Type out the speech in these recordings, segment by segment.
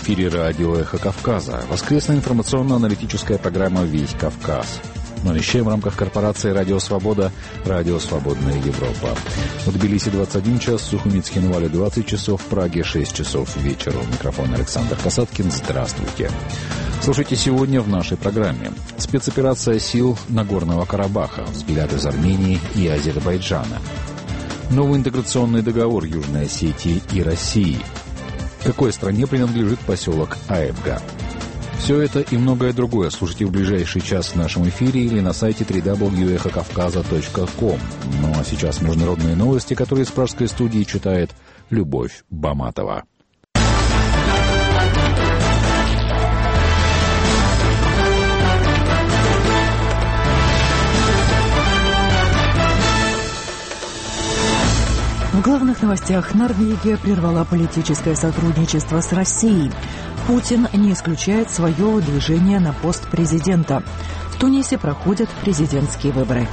эфире радио «Эхо Кавказа». Воскресная информационно-аналитическая программа «Весь Кавказ». Мы вещаем в рамках корпорации «Радио Свобода», «Радио Свободная Европа». В Тбилиси 21 час, в Сухумицке Нувале 20 часов, в Праге 6 часов вечера. У микрофона Александр Касаткин. Здравствуйте. Слушайте сегодня в нашей программе. Спецоперация сил Нагорного Карабаха. Взгляд из Армении и Азербайджана. Новый интеграционный договор Южной Осетии и России. Какой стране принадлежит поселок Аевга? Все это и многое другое слушайте в ближайший час в нашем эфире или на сайте www.эхокавказа.ком. Ну а сейчас международные новости, которые из пражской студии читает Любовь Баматова. В главных новостях: Норвегия прервала политическое сотрудничество с Россией. Путин не исключает свое выдвижение на пост президента. В Тунисе проходят президентские выборы.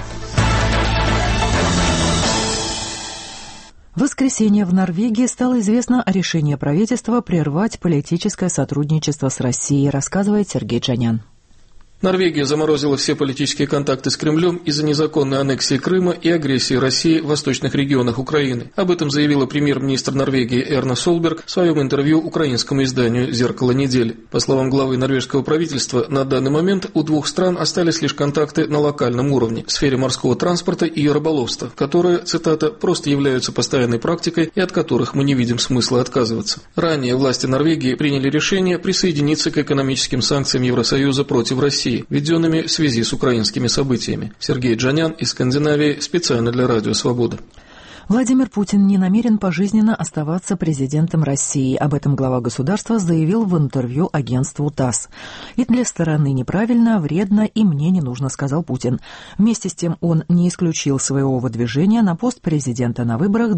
В воскресенье в Норвегии стало известно о решении правительства прервать политическое сотрудничество с Россией, рассказывает Сергей Джанян. Норвегия заморозила все политические контакты с Кремлем из-за незаконной аннексии Крыма и агрессии России в восточных регионах Украины. Об этом заявила премьер-министр Норвегии Эрна Солберг в своем интервью украинскому изданию «Зеркало недели». По словам главы норвежского правительства, на данный момент у двух стран остались лишь контакты на локальном уровне в сфере морского транспорта и рыболовства, которые, цитата, «просто являются постоянной практикой и от которых мы не видим смысла отказываться». Ранее власти Норвегии приняли решение присоединиться к экономическим санкциям Евросоюза против России, введенными в связи с украинскими событиями. Сергей Джанян из Скандинавии специально для Радио Свобода. Владимир Путин не намерен пожизненно оставаться президентом России. Об этом глава государства заявил в интервью агентству ТАСС. «И для стороны неправильно, вредно, и мне не нужно», — сказал Путин. Вместе с тем он не исключил своего выдвижения на пост президента на выборах в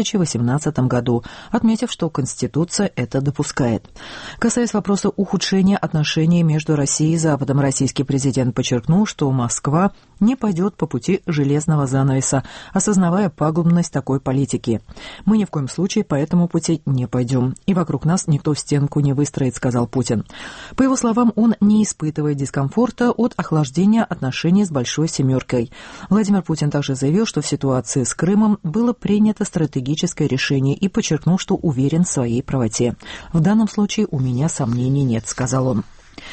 2018 году, отметив, что Конституция это допускает. Касаясь вопроса ухудшения отношений между Россией и Западом, российский президент подчеркнул, что Москва не пойдет по пути железного занавеса, осознавая пагубность такой политики. «Мы ни в коем случае по этому пути не пойдем. И вокруг нас никто стенку не выстроит», — сказал Путин. По его словам, он не испытывает дискомфорта от охлаждения отношений с Большой Семеркой. Владимир Путин также заявил, что в ситуации с Крымом было принято стратегическое решение и подчеркнул, что уверен в своей правоте. «В данном случае у меня сомнений нет», — сказал он.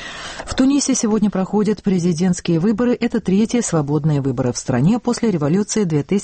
В Тунисе сегодня проходят президентские выборы. Это третьи свободные выборы в стране после революции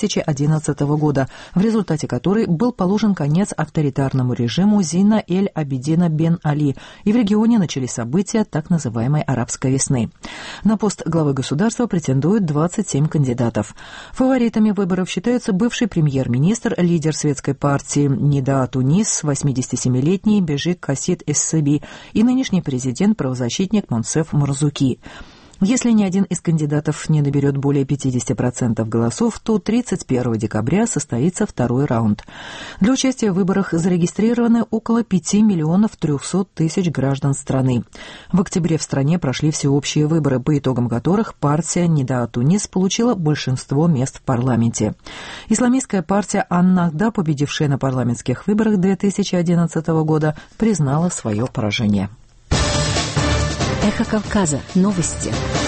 2011 года, в результате которой был положен конец авторитарному режиму Зина эль-Абидина бен Али, и в регионе начались события так называемой «арабской весны». На пост главы государства претендуют 27 кандидатов. Фаворитами выборов считаются бывший премьер-министр, лидер светской партии Нида Тунис, 87-летний Бежик Касид Эссеби, и нынешний президент, правозащитник Монсеф Марзуки. Если ни один из кандидатов не наберет более 50% голосов, то 31 декабря состоится второй раунд. Для участия в выборах зарегистрированы около 5 миллионов 300 тысяч граждан страны. В октябре в стране прошли всеобщие выборы, по итогам которых партия Нида Тунис получила большинство мест в парламенте. Исламистская партия Ан-Нахда, победившая на парламентских выборах 2011 года, признала свое поражение. Эхо Кавказа. Новости.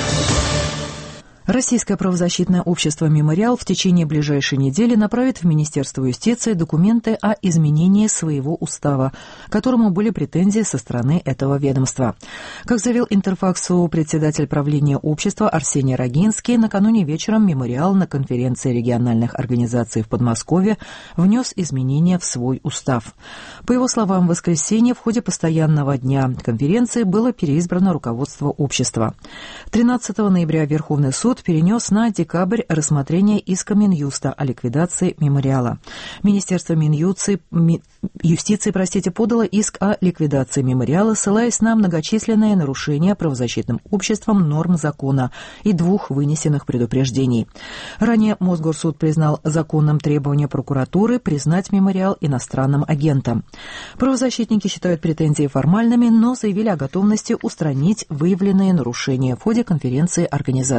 Российское правозащитное общество «Мемориал» в течение ближайшей недели направит в Министерство юстиции документы о изменении своего устава, к которому были претензии со стороны этого ведомства. Как заявил Интерфаксу председатель правления общества Арсений Рогинский, накануне вечером «Мемориал» на конференции региональных организаций в Подмосковье внес изменения в свой устав. По его словам, в воскресенье в ходе постоянного дня конференции было переизбрано руководство общества. 13 ноября Верховный суд перенес на декабрь рассмотрение иска Минюста о ликвидации «Мемориала». Министерство юстиции подало иск о ликвидации «Мемориала», ссылаясь на многочисленные нарушения правозащитным обществом норм закона и 2 вынесенных предупреждений. Ранее Мосгорсуд признал законным требование прокуратуры признать «Мемориал» иностранным агентом. Правозащитники считают претензии формальными, но заявили о готовности устранить выявленные нарушения в ходе конференции организации.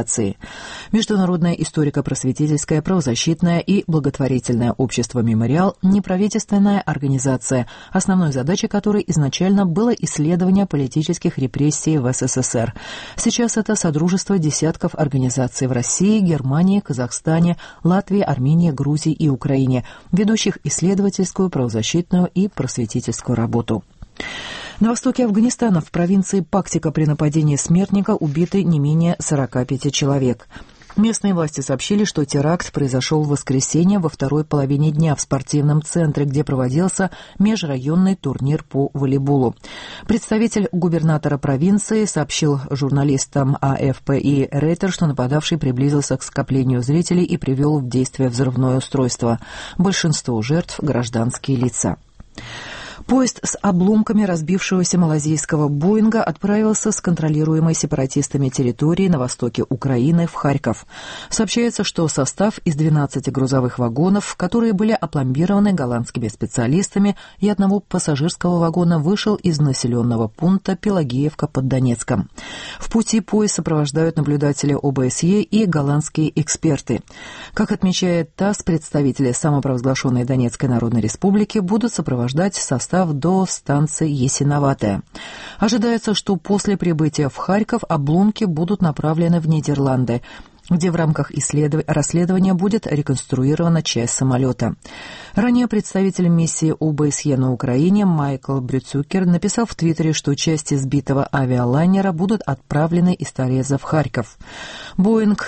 Международное историко-просветительское, правозащитное и благотворительное общество «Мемориал» – неправительственная организация, основной задачей которой изначально было исследование политических репрессий в СССР. Сейчас это содружество десятков организаций в России, Германии, Казахстане, Латвии, Армении, Грузии и Украине, ведущих исследовательскую, правозащитную и просветительскую работу. На востоке Афганистана в провинции Пактика при нападении смертника убиты не менее 45 человек. Местные власти сообщили, что теракт произошел в воскресенье во второй половине дня в спортивном центре, где проводился межрайонный турнир по волейболу. Представитель губернатора провинции сообщил журналистам АФП и Рейтер, что нападавший приблизился к скоплению зрителей и привел в действие взрывное устройство. Большинство жертв – гражданские лица. Поезд с обломками разбившегося малазийского «Боинга» отправился с контролируемой сепаратистами территории на востоке Украины в Харьков. Сообщается, что состав из 12 грузовых вагонов, которые были опломбированы голландскими специалистами, и одного пассажирского вагона вышел из населенного пункта Пелагеевка под Донецком. В пути поезд сопровождают наблюдатели ОБСЕ и голландские эксперты. Как отмечает ТАСС, представители самопровозглашенной Донецкой Народной Республики будут сопровождать состав до станции Ясиноватая. Ожидается, что после прибытия в Харьков обломки будут направлены в Нидерланды, где в рамках расследования будет реконструирована часть самолета. Ранее представитель миссии ОБСЕ на Украине Майкл Брюцукер написал в Твиттере, что части сбитого авиалайнера будут отправлены из Тореза в Харьков. Боинг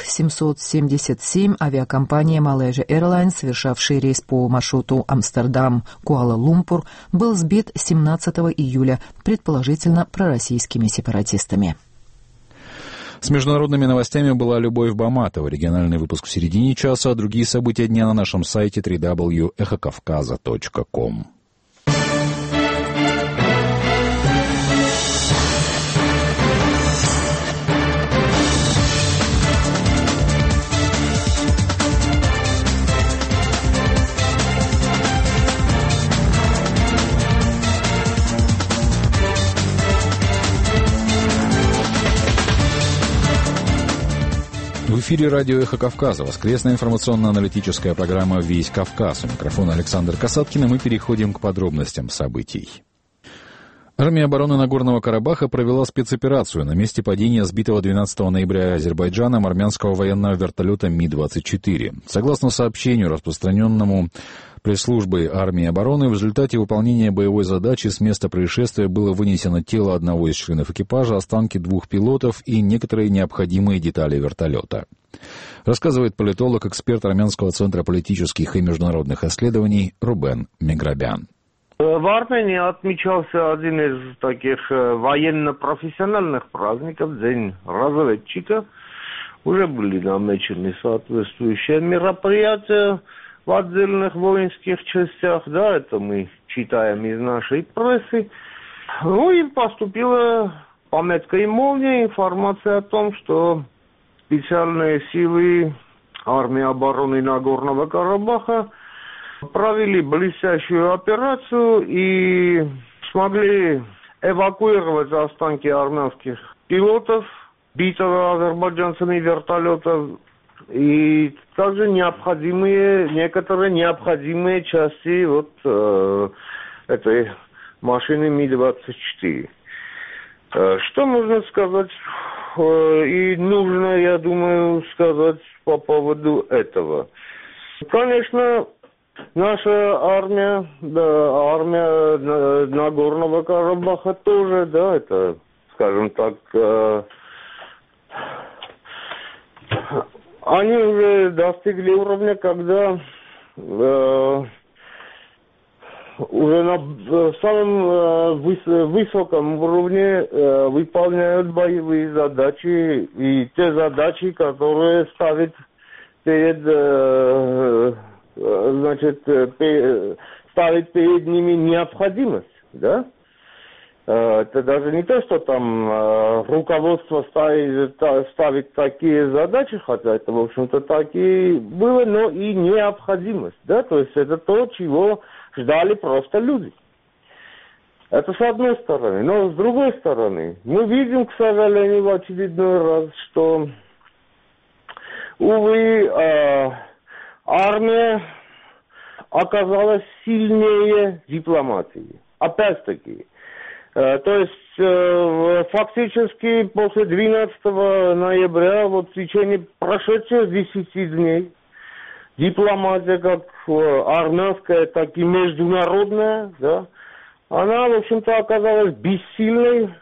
777 авиакомпания Malaysia Airlines, совершавший рейс по маршруту Амстердам-Куала-Лумпур, был сбит 17 июля, предположительно пророссийскими сепаратистами. С международными новостями была Любовь Баматова. Региональный выпуск в середине часа, а другие события дня на нашем сайте www.echokavkaza.com. В эфире радио «Эхо Кавказа». Воскресная информационно-аналитическая программа «Весь Кавказ». У микрофона Александр Касаткин, и мы переходим к подробностям событий. Армия обороны Нагорного Карабаха провела спецоперацию на месте падения сбитого 12 ноября Азербайджаном армянского военного вертолета Ми-24. Согласно сообщению, распространенному пресс-службой армии обороны, в результате выполнения боевой задачи с места происшествия было вынесено тело одного из членов экипажа, останки двух пилотов и некоторые необходимые детали вертолета. Рассказывает политолог-эксперт Армянского центра политических и международных исследований Рубен Меграбян. В Армении отмечался один из таких военно-профессиональных праздников, День разведчика. Уже были намечены соответствующие мероприятия в отдельных воинских частях, да, это мы читаем из нашей прессы. Ну и поступила по меткой молнии информация о том, что специальные силы армии обороны Нагорного Карабаха провели блестящую операцию и смогли эвакуировать останки армянских пилотов, битого азербайджанцами вертолета, и также некоторые необходимые части этой машины Ми-24. Что можно сказать и нужно, я думаю, сказать по поводу этого? Конечно, наша армия, да, армия Нагорного Карабаха тоже, да, это, скажем так, они уже достигли уровня, когда уже на самом высоком уровне выполняют боевые задачи и те задачи, которые ставит перед ставит перед ними необходимость, да? Это даже не то, что там руководство ставит такие задачи, хотя это, в общем-то, так и было, но и необходимость, да? То есть это то, чего ждали просто люди. Это с одной стороны. Но с другой стороны, мы видим, к сожалению, в очередной раз, что увы, армия оказалась сильнее дипломатии. Опять-таки. То есть, фактически, после 12 ноября, вот в течение прошедших 10 дней, дипломатия, как армянская, так и международная, да, она, в общем-то, оказалась бессильной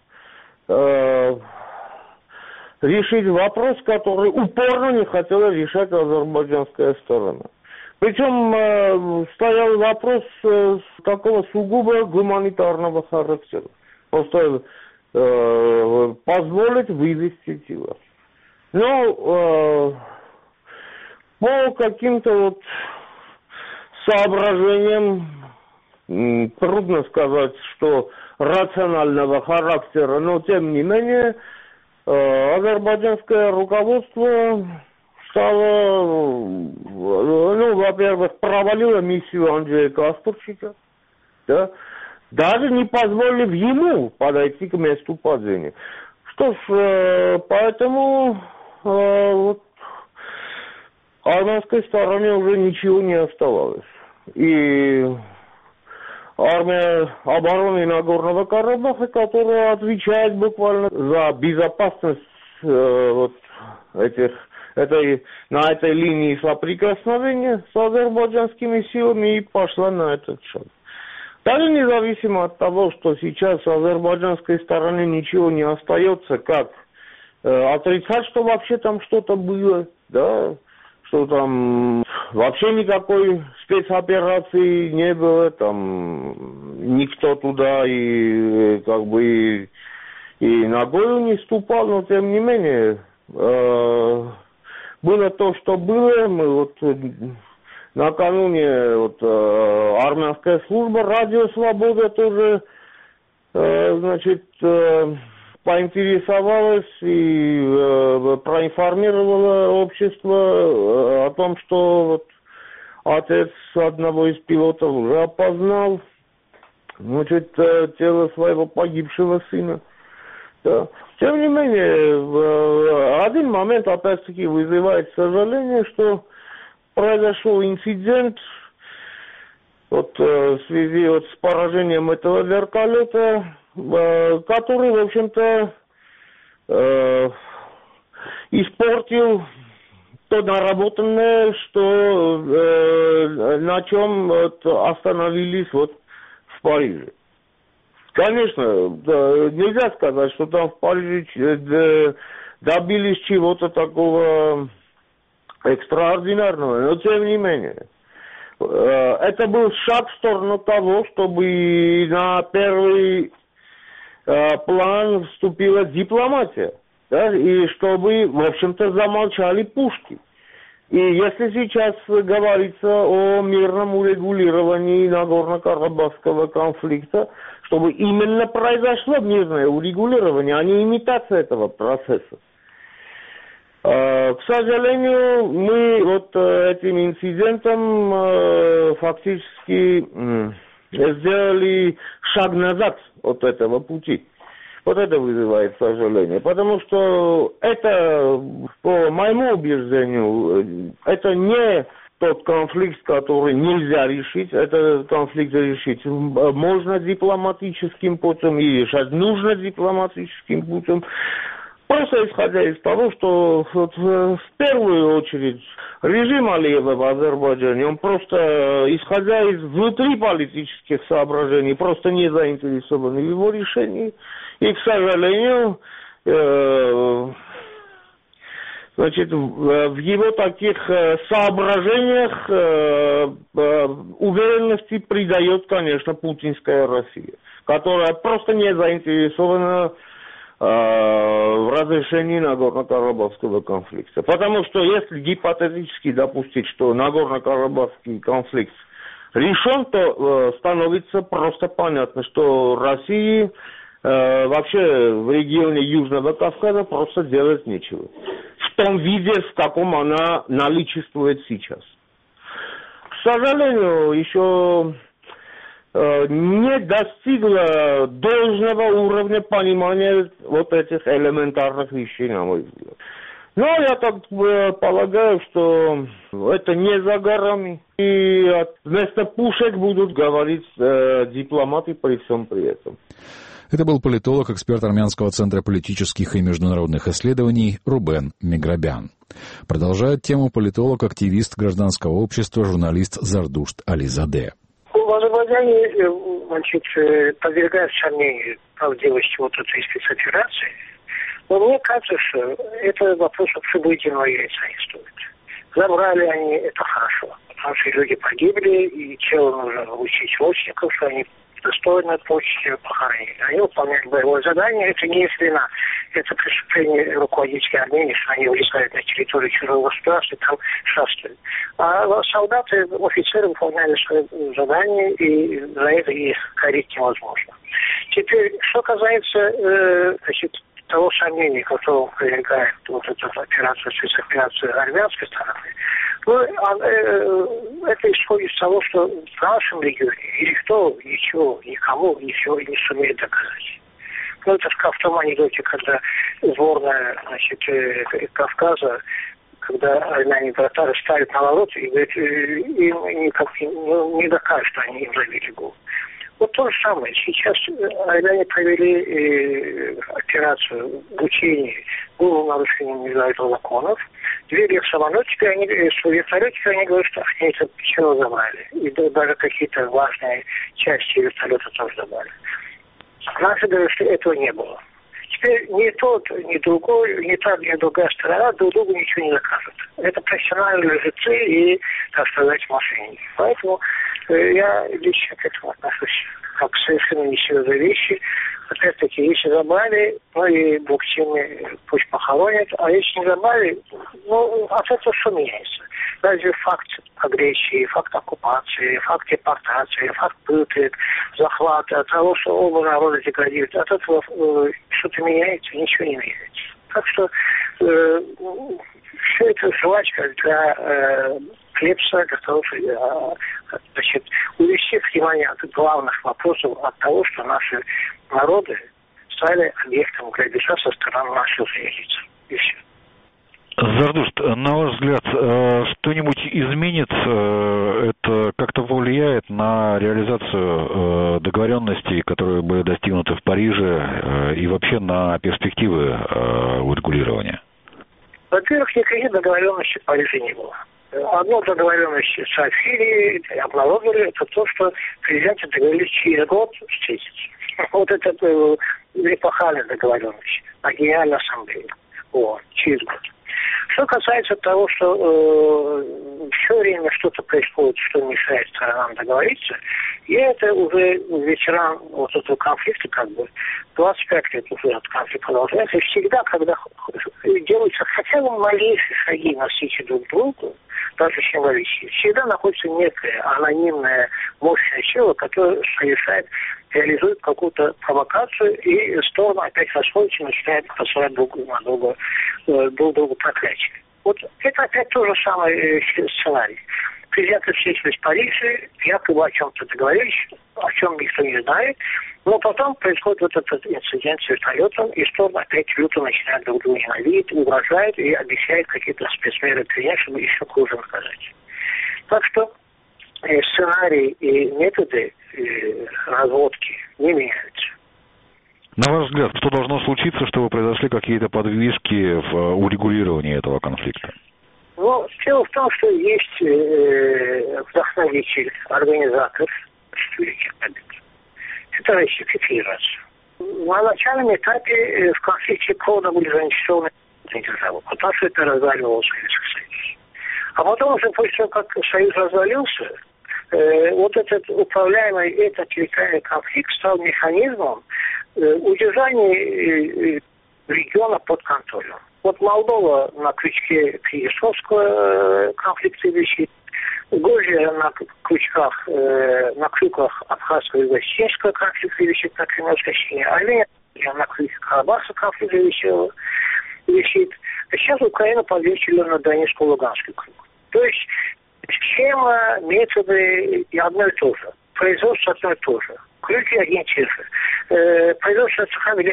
решить вопрос, который упорно не хотела решать азербайджанская сторона. Причем стоял вопрос такого сугубо гуманитарного характера. Просто позволить вывести тела. Но по каким-то вот соображениям, трудно сказать, что рационального характера, но тем не менее, азербайджанское руководство стало, во-первых, провалило миссию Андрея Кастурчика, да, даже не позволив ему подойти к месту падения. Что ж, поэтому вот, армянской стороне уже ничего не оставалось. И армия обороны Нагорного Карабаха, которая отвечает буквально за безопасность вот на этой линии соприкосновения с азербайджанскими силами, и пошла на этот шаг. Даже независимо от того, что сейчас с азербайджанской стороны ничего не остается, как отрицать, что вообще там что-то было, да, что там вообще никакой спецоперации не было, там никто туда и как бы и ногою не ступал, но тем не менее было то, что было. Мы вот накануне вот, армянская служба «Радио Свобода» тоже, значит, поинтересовалась и проинформировала общество о том, что вот отец одного из пилотов уже опознал, значит, тело своего погибшего сына. Да. Тем не менее, один момент опять-таки вызывает сожаление, что произошел инцидент вот, в связи вот, с поражением этого вертолета, который, в общем-то, испортил то наработанное, что на чем вот, остановились вот, в Париже. Конечно, да, нельзя сказать, что там в Париже добились чего-то такого экстраординарного, но тем не менее. Это был шаг в сторону того, чтобы на первый план вступила дипломатия, да, и чтобы, в общем-то, замолчали пушки. И если сейчас говорится о мирном урегулировании Нагорно-Карабахского конфликта, чтобы именно произошло мирное урегулирование, а не имитация этого процесса. К сожалению, мы вот этим инцидентом фактически сделали шаг назад от этого пути. Вот это вызывает сожаление, потому что это, по моему убеждению, это не тот конфликт, который нельзя решить. Этот конфликт решить можно дипломатическим путем и решать нужно дипломатическим путем. Просто исходя из того, что вот, в первую очередь режим Алиева в Азербайджане, он просто, исходя из внутриполитических соображений, просто не заинтересован в его решении. И, к сожалению, значит, в его таких соображениях уверенности придает, конечно, путинская Россия, которая просто не заинтересована в разрешении Нагорно-Карабахского конфликта. Потому что если гипотетически допустить, что Нагорно-Карабахский конфликт решен, то становится просто понятно, что России вообще в регионе Южного Кавказа просто делать нечего. В том виде, в каком она наличествует сейчас. К сожалению, еще не достигла должного уровня понимания вот этих элементарных вещей, на мой взгляд. Но я так полагаю, что это не за горами. И вместо пушек будут говорить дипломаты при всем при этом. Это был политолог, эксперт Армянского центра политических и международных исследований Рубен Миграбян. Продолжает тему политолог, активист гражданского общества, журналист Зардушт Ализаде. В Азербайджане подвергают сомнению правдивости вот этой спецоперации. Но мне кажется, что это вопрос обсудительного яйца не стоит. Забрали они, это хорошо. Потому что люди погибли, и тело нужно учить родственников, что они достойно почте похоронили. Они выполняют боевое задание, это не их вина. Это преступление руководителей Армении, что они влезают на территорию чужого государства и там шастают. А солдаты, офицеры выполняли свое задание, и за это их корить невозможно. Теперь, что касается того сомнения, которого привлекает вот эта операция, спецоперация армянской стороны, это исходит из того, что в нашем регионе никто ничего, никому ничего не сумеет доказать. Это как в том анекдоте, когда сборная Кавказа, когда армяне-татары ставят на ворот и говорят, им никак не докажут, что они им забили гол. Вот то же самое. Сейчас армяне провели операцию в учении, было нарушение международных законов. Двери в самолетики, с вертолетика, они говорят, что они это все забрали. И даже какие-то важные части вертолета тоже забрали. Наши говорят, что этого не было. Теперь ни тот, ни другой, ни та, ни другая сторона друг другу ничего не докажут. Это профессиональные лжецы и, так сказать, мошенники. Поэтому я лично к этому отношусь как совершенно несерьезные вещи. Опять-таки, если забрали, и Бог с ними пусть похоронят, а если не забрали, от этого что меняется? Разве факт агрессии, факт оккупации, факт депортации, факт пыток, захвата, от того, что оба народа деградируют, от этого что-то меняется? Ничего не меняется. Так что все это жвачка для Клепса, для того, чтобы увести внимание от главных вопросов, от того, что наши народы стали объектом грабежа со стороны наших границ. И все. Зардушт, на ваш взгляд, что-нибудь изменится, это как-то повлияет на реализацию договоренностей, которые были достигнуты в Париже, и вообще на перспективы урегулирования? Во-первых, никаких договоренностей в Париже не было. Одну договоренность сообщили, обнародовали, это то, что президенты договорились через год встретиться. Вот это эпохальная договоренность на Генеральной Ассамблее. Через год. Что касается того, что все время что-то происходит, что мешает сторонам договориться, я это уже ветеран вот этого конфликта, 25 лет уже этот конфликт продолжается, и всегда, когда делаются хотя бы малейшие шаги навстречу друг другу, даже символические, всегда находится некая анонимная мощная сила, которая совершает, реализует какую-то провокацию, и стороны опять расходятся и начинают посылать друг другу проклятия. Вот это опять тот же самый сценарий. Президенты встретились в Париже, якобы о чем-то договорились, о чем никто не знает, но потом происходит вот этот инцидент с вертолетом, и стороны опять люто начинают друг друга ненавидеть, угрожают и обещают какие-то спецмеры принять, чтобы еще хуже наказать. Так что сценарий и методы разводки не меняются. На ваш взгляд, что должно случиться, чтобы произошли какие-то подвижки в урегулировании этого конфликта? Дело в том, что есть вдохновитель, организатор Великих Побед. Это Российская Федерация. На начальном этапе в конфликте кровно были заинтересованы державы, потому что это разваливал Советский Союз. А потом уже после того, как Союз развалился, вот этот управляемый, этот территориальный конфликт стал механизмом удержания региона под контролем. Вот Молдова на крючке Приднестровского конфликта висит, Грузия на крючках, на крюках Абхазского и Осетинского конфликта висит на Кремлевской стене, Армения на крюке Карабахского конфликта висит. А сейчас Украина подвесила на Донецко-Луганский круг. То есть схема, методы и одно и то же. Производство одно и то же. Крюки один и те же. Производство цеха Великой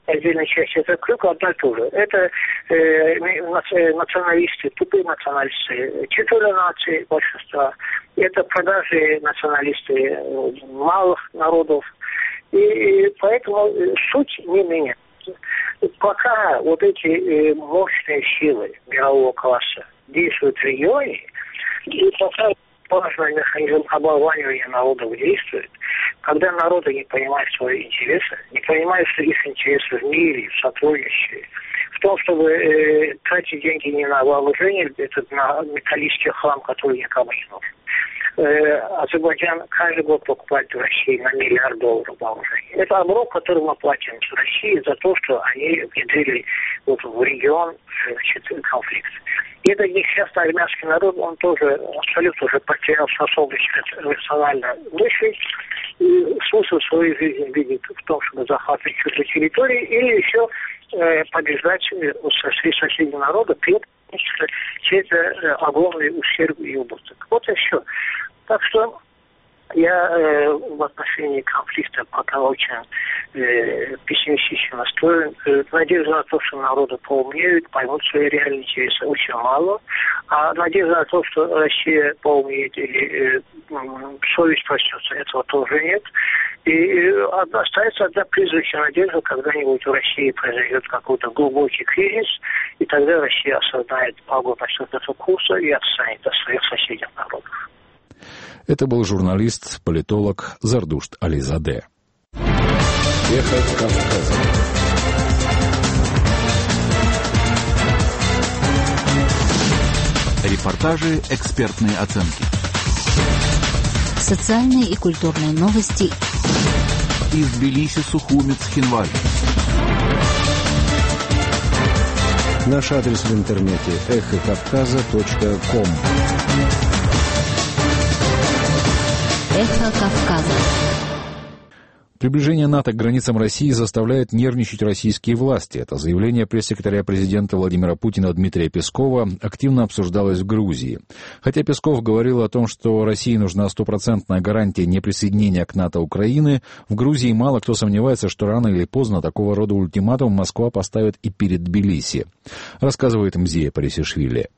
отдельной части этого круга одно и то же. Это националисты, тупые националисты, четверо наций большинства. Это продажи националисты малых народов. И поэтому суть не меняется. Пока вот эти мощные силы мирового класса действуют в регионе, и пока важный механизм оболванивания народов действует, когда народы не понимают свои интересы, не понимают, что их интересы в мире, в сотрудничестве, в том, чтобы тратить деньги не на вооружение, это на металлический хлам, который никому не нужен. Азербайджан каждый год покупает в России на $1 миллиард вооружений. Это оброк, который мы платим в России за то, что они внедрили вот в регион конфликт. И это несчастный армянский народ, он тоже абсолютно уже потерял способность рационально мыслить, и смысл своей жизни видит в том, чтобы захватывать чужие территории или еще побеждать соседние народы, это огромный ущерб и убыток. Вот и все. Так что я в отношении конфликта пока очень пессимистично настроен. Надежда на то, что народы поумнеют, поймут свои реальные интересы, очень мало. А надежда на то, что Россия поумнеет или совесть проснется, этого тоже нет. И остается одна призрачная надежда, когда-нибудь в России произойдет какой-то глубокий кризис, и тогда Россия осознает пагубность этого курса и отстанет от своих соседних народов. Это был журналист, политолог Зардушт Ализаде. Эхо Кавказа. Репортажи, экспертные оценки. Социальные и культурные новости. Из Тбилиси, Сухуми, Цхинвали. Наш адрес в интернете эхокавказа.ком. Эхо Кавказа. Приближение НАТО к границам России заставляет нервничать российские власти. Это заявление пресс-секретаря президента Владимира Путина Дмитрия Пескова активно обсуждалось в Грузии. Хотя Песков говорил о том, что России нужна стопроцентная гарантия неприсоединения к НАТО Украины, в Грузии мало кто сомневается, что рано или поздно такого рода ультиматум Москва поставит и перед Тбилиси. Рассказывает Мзия Парисишвили.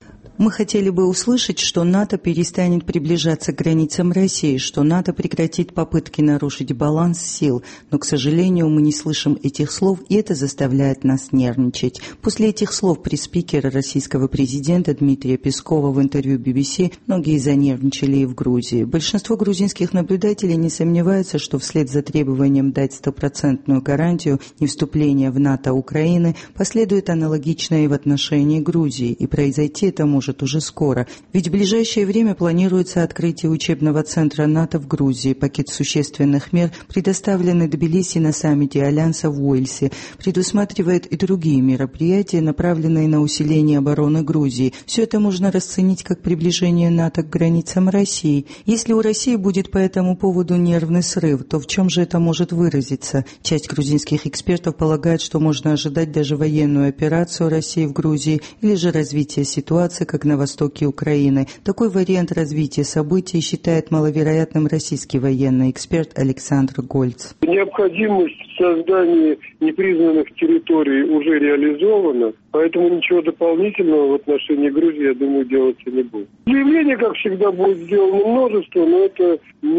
Мы хотели бы услышать, что НАТО перестанет приближаться к границам России, что НАТО прекратит попытки нарушить баланс сил, но, к сожалению, мы не слышим этих слов, и это заставляет нас нервничать. После этих слов пресс-спикера российского президента Дмитрия Пескова в интервью BBC многие занервничали и в Грузии. Большинство грузинских наблюдателей не сомневаются, что вслед за требованием дать стопроцентную гарантию невступления в НАТО Украины последует аналогичное и в отношении Грузии, и произойти это может уже скоро, ведь в ближайшее время планируется открытие учебного центра НАТО в Грузии. Пакет существенных мер, предоставленный Тбилиси на саммите Альянса в Уэльсе, предусматривает и другие мероприятия, направленные на усиление обороны Грузии. Все это можно расценить как приближение НАТО к границам России. Если у России будет по этому поводу нервный срыв, то в чем же это может выразиться? Часть грузинских экспертов полагает, что можно ожидать даже военную операцию России в Грузии или же развитие ситуации, как на востоке Украины. Такой вариант развития событий считает маловероятным российский военный эксперт Александр Гольц. Необходимость создания непризнанных территорий уже реализована, поэтому ничего дополнительного в отношении Грузии, я думаю, делаться не будет. Заявлений, как всегда, будет сделано множество, но это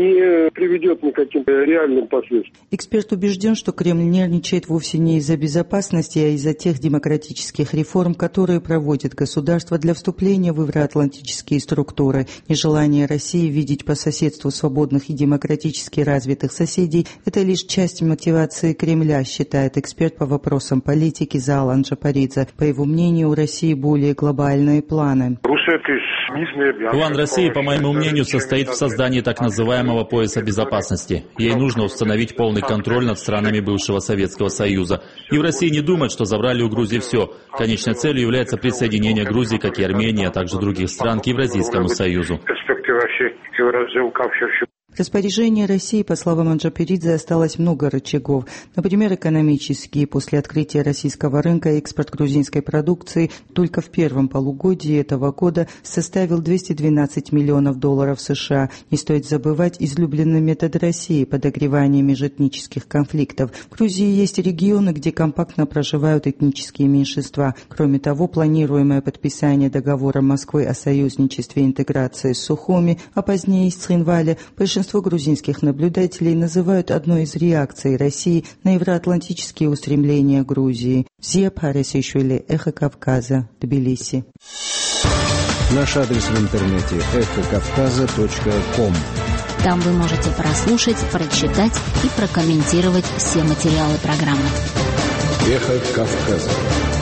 не приведет ни к каким реальным последствиям. Эксперт убежден, что Кремль нервничает вовсе не из-за безопасности, а из-за тех демократических реформ, которые проводит государство для вступления в евроатлантические структуры. Нежелание России видеть по соседству свободных и демократически развитых соседей – это лишь часть мотивации Кремля, считает эксперт по вопросам политики Залан Джапаридзе. По его мнению, у России более глобальные планы. План России, по моему мнению, состоит в создании так называемого пояса безопасности. Ей нужно установить полный контроль над странами бывшего Советского Союза. И в России не думать, что забрали у Грузии все. Конечной целью является присоединение Грузии, как и Армении, а также других стран к Евразийскому Союзу. В распоряжении России, по словам Анджапиридзе, осталось много рычагов. Например, экономические. После открытия российского рынка экспорт грузинской продукции только в первом полугодии этого года составил $212 миллионов США. Не стоит забывать излюбленный метод России – подогревание межэтнических конфликтов. В Грузии есть регионы, где компактно проживают этнические меньшинства. Кроме того, планируемое подписание договора Москвы о союзничестве и интеграции с Сухуми, а позднее и с Цхинвали, большинство грузинских наблюдателей называют одной из реакций России на евроатлантические устремления Грузии. Зия Парисишвили, Эхо Кавказа, Тбилиси. Наш адрес в интернете эхокавказа.ком. Там вы можете прослушать, прочитать и прокомментировать все материалы программы. Эхо Кавказа.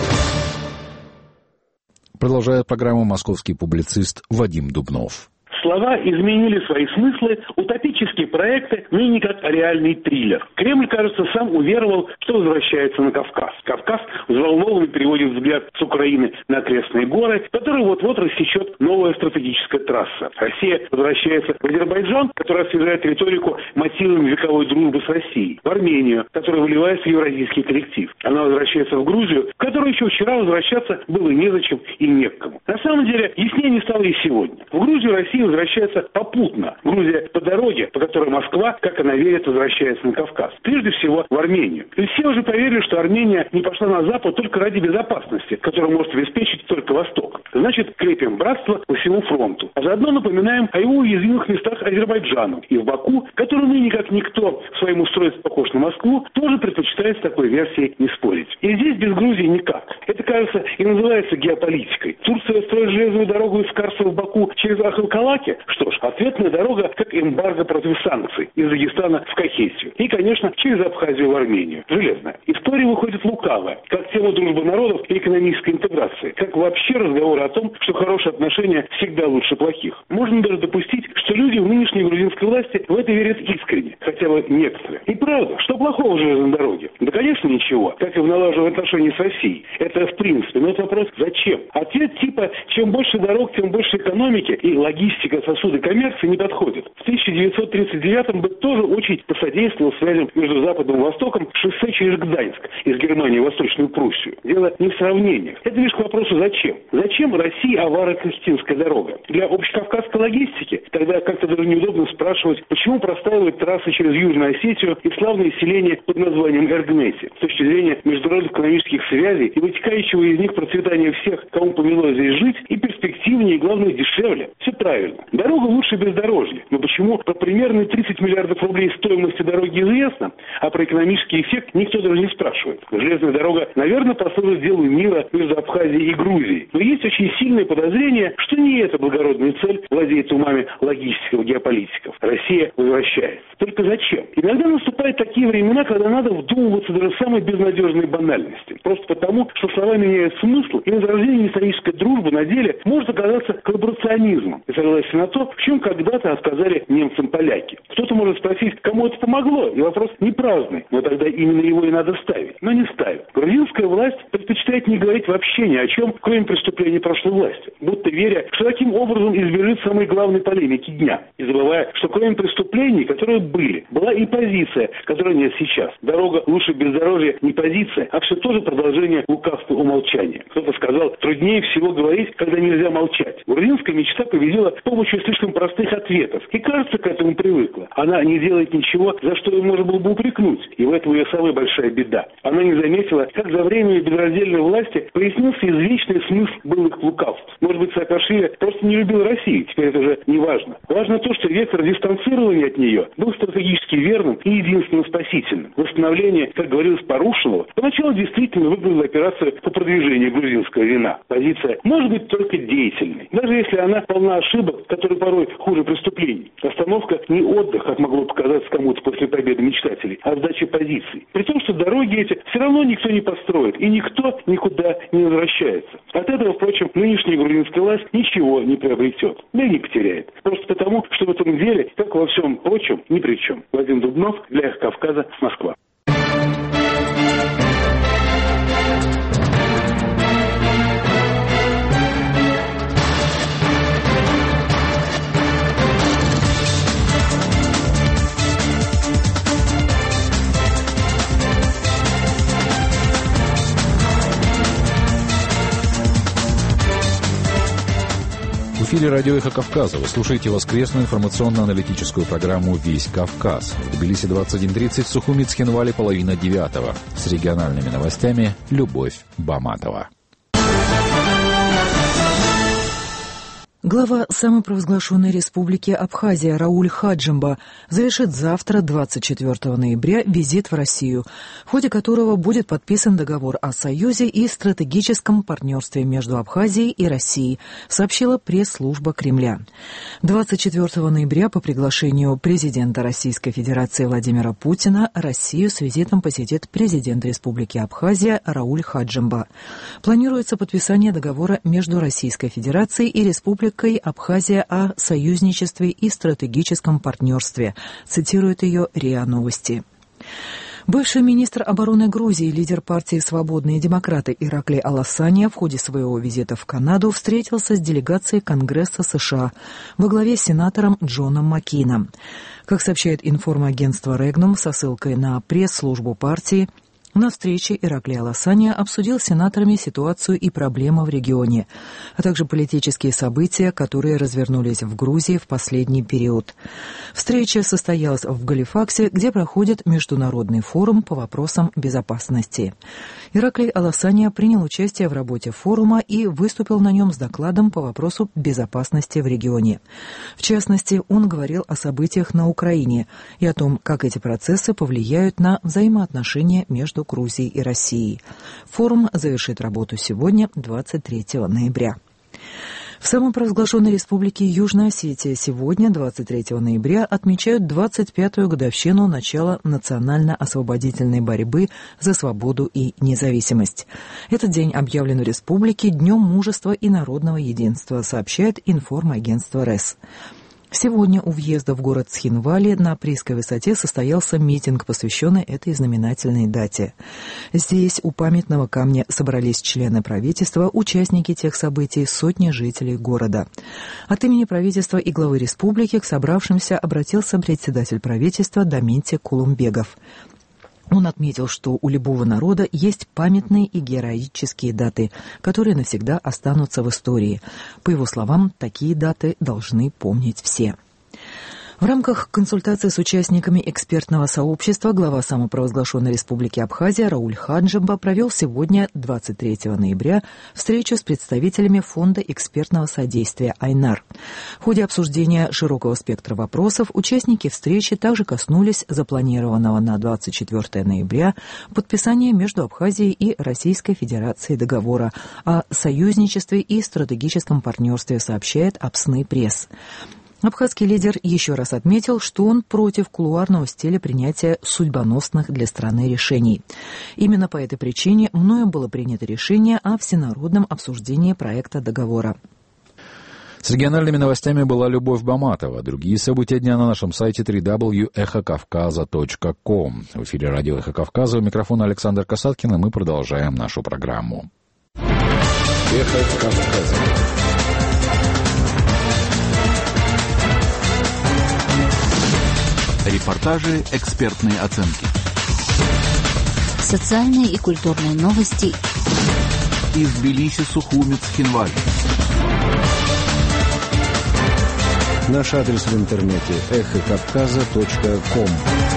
Продолжает программу московский публицист Вадим Дубнов. Слова изменили свои смыслы, утопические проекты, но и никак реальный триллер. Кремль, кажется, сам уверовал, что возвращается на Кавказ. Кавказ взволнованно переводит взгляд с Украины на окрестные горы, которые вот-вот рассечет новая стратегическая трасса. Россия возвращается в Азербайджан, который освежает риторику мотивами вековой дружбы с Россией, в Армению, которая выливается в евразийский коллектив. Она возвращается в Грузию, в которую еще вчера возвращаться было незачем и не к кому. На самом деле, яснее не стало и сегодня. В Грузию Россия возвращается попутно. Грузия по дороге, по которой Москва, как она верит, возвращается на Кавказ. Прежде всего в Армению. Ведь все уже поверили, что Армения не пошла на Запад только ради безопасности, которую может обеспечить только Восток. Значит, крепим братство по всему фронту. А заодно напоминаем о его уязвимых местах Азербайджану. И в Баку, который ныне как никто в своем устройстве похож на Москву, тоже предпочитает с такой версией не спорить. И здесь без Грузии никак. Это, кажется, и называется геополитикой. Турция строит железную дорогу из Карса в Баку через Ахалкалаки. Что ж, ответная дорога, как эмбарго против санкций из Дагестана в Кахетию. И, конечно, через Абхазию в Армению. Железная. История выходит лукавая. Как тема дружбы народов и экономической интеграции. Как вообще разговор о том, что хорошие отношения всегда лучше плохих. Можно даже допустить, что люди в нынешней грузинской власти в это верят искренне. Хотя бы некоторые. И правда, что плохого в железной дороге? Да, конечно, ничего. Как и в налаживании отношений с Россией. Это в принципе. Но это вопрос зачем? Ответ типа, чем больше дорог, тем больше экономики и логистика сосуды коммерции не подходит. В 1939-м бы тоже очень посодействовал связям между Западом и Востоком шоссе через Гданьск из Германии в Восточную Пруссию. Дело не в сравнениях. Это лишь к вопросу зачем. Зачем России Аваро-Кристинская дорога? Для общекавказской логистики? Тогда как-то даже неудобно спрашивать, почему простаивают трассы через Южную Осетию и славное селение под названием Эргнети. С точки зрения международных экономических связей и вытекающего из них процветания всех, кому повезло здесь жить, и перспективнее, и главное дешевле. Все правильно. Дорога лучше бездорожья. Но почему про примерно 30 миллиардов рублей стоимости дороги известно, а про экономический эффект никто даже не спрашивает? Железная дорога, наверное, послужит делу мира между Абхазией и Грузией. Но есть очень сильное подозрение, что не эта благородная цель владеет умами логистиков, геополитиков. Россия возвращается. Только зачем? Иногда наступают такие времена, когда надо вдумываться даже в самые безнадежные банальности. Просто потому, что слова меняют смысл, и возрождение исторической дружбы на деле может оказаться коллаборационизмом. И согласен на то, в чем когда-то отказали немцам поляки. Кто-то может спросить, кому это помогло, и вопрос не праздный, но тогда именно его и надо ставить. Но не ставят. Грузинская власть предпочитает не говорить вообще ни о чем, кроме преступлений прошлой власти, будто веря, что таким образом избежит самой главной полемики дня, и забывая, что кроме преступлений, которые были, была и позиция, которой нет сейчас. Дорога лучше бездорожья не позиция, а все тоже продолжение лукавства умолчания. Кто-то сказал, труднее всего говорить, когда нельзя молчать. Грузинская мечта победила с помощью слишком простых ответов. И, кажется, к этому привыкла. Она не делает ничего, за что ее можно было бы упрекнуть. И в этом ее самая большая беда. Она не заметила, как за время безраздельной власти прояснился извечный смысл былых лукавств. Может быть, Саакашвили просто не любил Россию. Теперь это уже не важно. Важно то, что вектор дистанцирования от нее был стратегически верным и единственным спасительным. Восстановление, как говорилось Парушинова, поначалу действительно выглядела операцию по продвижению грузинского вина. Позиция может быть только деятельной. Даже если она полна ошибок, которые порой хуже преступлений. Остановка не отдых, как могло показаться кому-то после победы мечтателей, а сдача позиций. При том, что дороги эти все равно никто не построит, и никто никуда не возвращается. От этого, впрочем, нынешняя грузинская власть ничего не приобретет, да и не потеряет. Просто потому, что в этом деле, как во всем прочем, ни при чем. Вадим Дубнов, для Эхо Кавказа, Москва. В эфире радио «Эхо Кавказа». Вы слушаете воскресную информационно-аналитическую программу «Весь Кавказ». В Тбилиси 21:30, в Сухуми, Цхинвале 8:30. С региональными новостями Любовь Баматова. Глава самопровозглашенной республики Абхазия Рауль Хаджимба завершит завтра, 24 ноября, визит в Россию, в ходе которого будет подписан договор о союзе и стратегическом партнерстве между Абхазией и Россией, сообщила пресс-служба Кремля. 24 ноября по приглашению президента Российской Федерации Владимира Путина Россию с визитом посетит президент Республики Абхазия Рауль Хаджимба. Планируется подписание договора между Российской Федерацией и Республикой Абхазия о союзничестве и стратегическом партнерстве, цитирует ее РИА Новости. Бывший министр обороны Грузии, лидер партии «Свободные демократы» Ираклий Аласания в ходе своего визита в Канаду встретился с делегацией Конгресса США во главе с сенатором Джоном Маккейном. Как сообщает информагентство Регнум со ссылкой на пресс-службу партии, на встрече Ираклий Аласания обсудил с сенаторами ситуацию и проблемы в регионе, а также политические события, которые развернулись в Грузии в последний период. Встреча состоялась в Галифаксе, где проходит международный форум по вопросам безопасности. Ираклий Аласания принял участие в работе форума и выступил на нем с докладом по вопросу безопасности в регионе. В частности, он говорил о событиях на Украине и о том, как эти процессы повлияют на взаимоотношения между Грузией и Россией. Форум завершит работу сегодня, 23 ноября. В самопровозглашенной республике Южная Осетия сегодня, 23 ноября, отмечают 25-ю годовщину начала национально-освободительной борьбы за свободу и независимость. Этот день объявлен в республике Днем мужества и народного единства, сообщает информагентство РЭС. Сегодня у въезда в город Цхинвали на Априйской высоте состоялся митинг, посвященный этой знаменательной дате. Здесь у памятного камня собрались члены правительства, участники тех событий, сотни жителей города. От имени правительства и главы республики к собравшимся обратился председатель правительства Даминти Кулумбегов. Он отметил, что у любого народа есть памятные и героические даты, которые навсегда останутся в истории. По его словам, такие даты должны помнить все. В рамках консультации с участниками экспертного сообщества глава самопровозглашенной республики Абхазия Рауль Хаджимба провел сегодня, 23 ноября, встречу с представителями Фонда экспертного содействия «Айнар». В ходе обсуждения широкого спектра вопросов участники встречи также коснулись запланированного на 24 ноября подписания между Абхазией и Российской Федерацией договора о союзничестве и стратегическом партнерстве, сообщает Апсны пресс. Абхазский лидер еще раз отметил, что он против кулуарного стиля принятия судьбоносных для страны решений. Именно по этой причине мною было принято решение о всенародном обсуждении проекта договора. С региональными новостями была Любовь Баматова. Другие события дня на нашем сайте www.echokavkaza.com. В эфире радио «Эхо Кавказа». У микрофона Александр Касаткин, и мы продолжаем нашу программу. «Эхо Кавказа». Репортажи, экспертные оценки. Социальные и культурные новости. Из Тбилиси, Сухуми, Цхинвали. Наш адрес в интернете echokavkaza.com.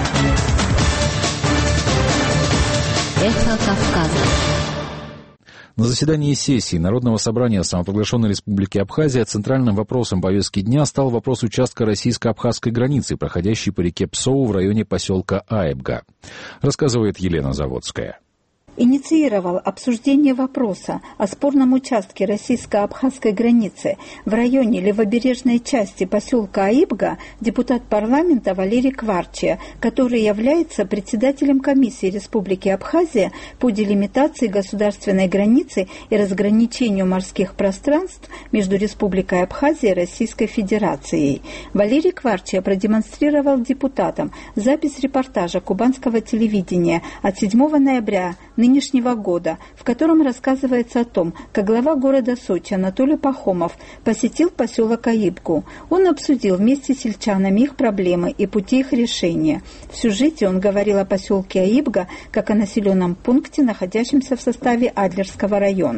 Эхо Кавказа. На заседании сессии Народного собрания самопровозглашенной республики Абхазия центральным вопросом повестки дня стал вопрос участка российско-абхазской границы, проходящей по реке Псоу в районе поселка Аебга. Рассказывает Елена Заводская. Инициировал обсуждение вопроса о спорном участке российско-абхазской границы в районе левобережной части поселка Аибга депутат парламента Валерий Кварчия, который является председателем комиссии Республики Абхазия по делимитации государственной границы и разграничению морских пространств между Республикой Абхазия и Российской Федерацией. Валерий Кварчия продемонстрировал депутатам запись репортажа кубанского телевидения от 7 ноября нынешнего года, в котором рассказывается о том, как глава города Сочи Анатолий Пахомов посетил поселок Аибгу. Он обсудил вместе с сельчанами их проблемы и пути их решения. В сюжете он говорил о поселке Аибга как о населенном пункте, находящемся в составе Адлерского района.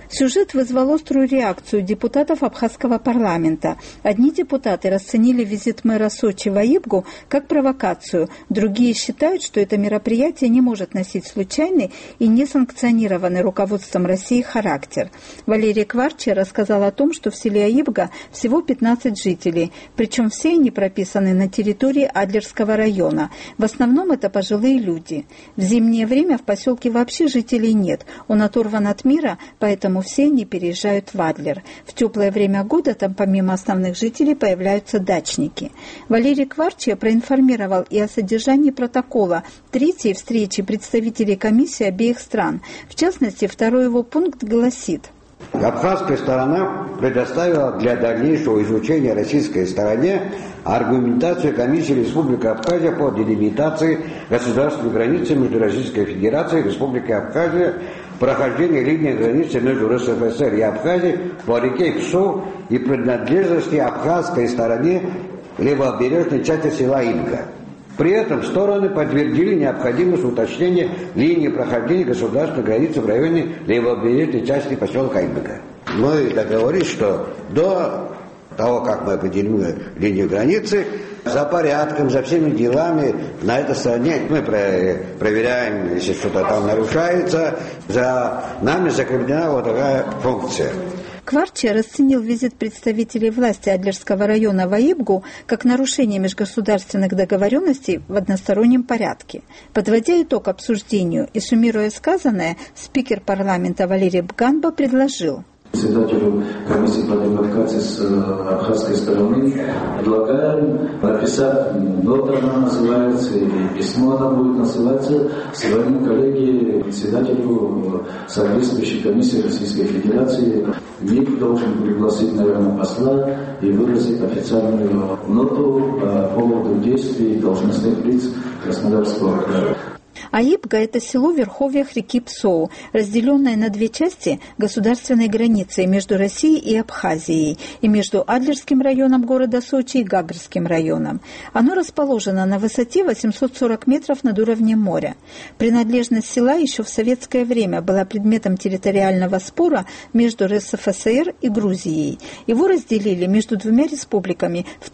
Сюжет вызвал острую реакцию депутатов абхазского парламента. Одни депутаты расценили визит мэра Сочи в Аибгу как провокацию, другие считают, что это мероприятие не может носить случайный и несанкционированный руководством России характер. Валерий Кварчи рассказал о том, что в селе Аибга всего 15 жителей, причем все они прописаны на территории Адлерского района. В основном это пожилые люди. В зимнее время в поселке вообще жителей нет, он оторван от мира, поэтому все они переезжают в Адлер. В теплое время года там помимо основных жителей появляются дачники. Валерий Кварчи проинформировал и о содержании протокола третьей встречи представителей комиссии обеих стран. В частности, второй его пункт гласит: Абхазская сторона предоставила для дальнейшего изучения российской стороне аргументацию комиссии Республики Абхазия по делимитации государственной границы между Российской Федерацией и Республикой Абхазия, прохождение линии границы между РСФСР и Абхазией по реке Псу и принадлежности абхазской стороне левобережной части села Инка. При этом стороны подтвердили необходимость уточнения линии прохождения государственной границы в районе левобережной части поселка Инка. Мы договорились, что до того, как мы определим линию границы, за порядком, за всеми делами на этой стороне мы проверяем, если что-то там нарушается. За нами закреплена вот такая функция. Кварчи расценил визит представителей власти Адлерского района в Аибгу как нарушение межгосударственных договоренностей в одностороннем порядке. Подводя итог обсуждению и суммируя сказанное, спикер парламента Валерий Бганба предложил: председателю комиссии по демаркации с абхазской стороны предлагаем написать, нота она называется, или письмо она будет называться, своему коллеге, председателю соответствующей комиссии Российской Федерации. МИД должен пригласить, наверное, посла и выразить официальную ноту по поводу действий должностных лиц Краснодарского края. Аибга – это село в верховьях реки Псоу, разделенное на две части государственной границей между Россией и Абхазией и между Адлерским районом города Сочи и Гагрским районом. Оно расположено на высоте 840 метров над уровнем моря. Принадлежность села еще в советское время была предметом территориального спора между РСФСР и Грузией. Его разделили между двумя республиками в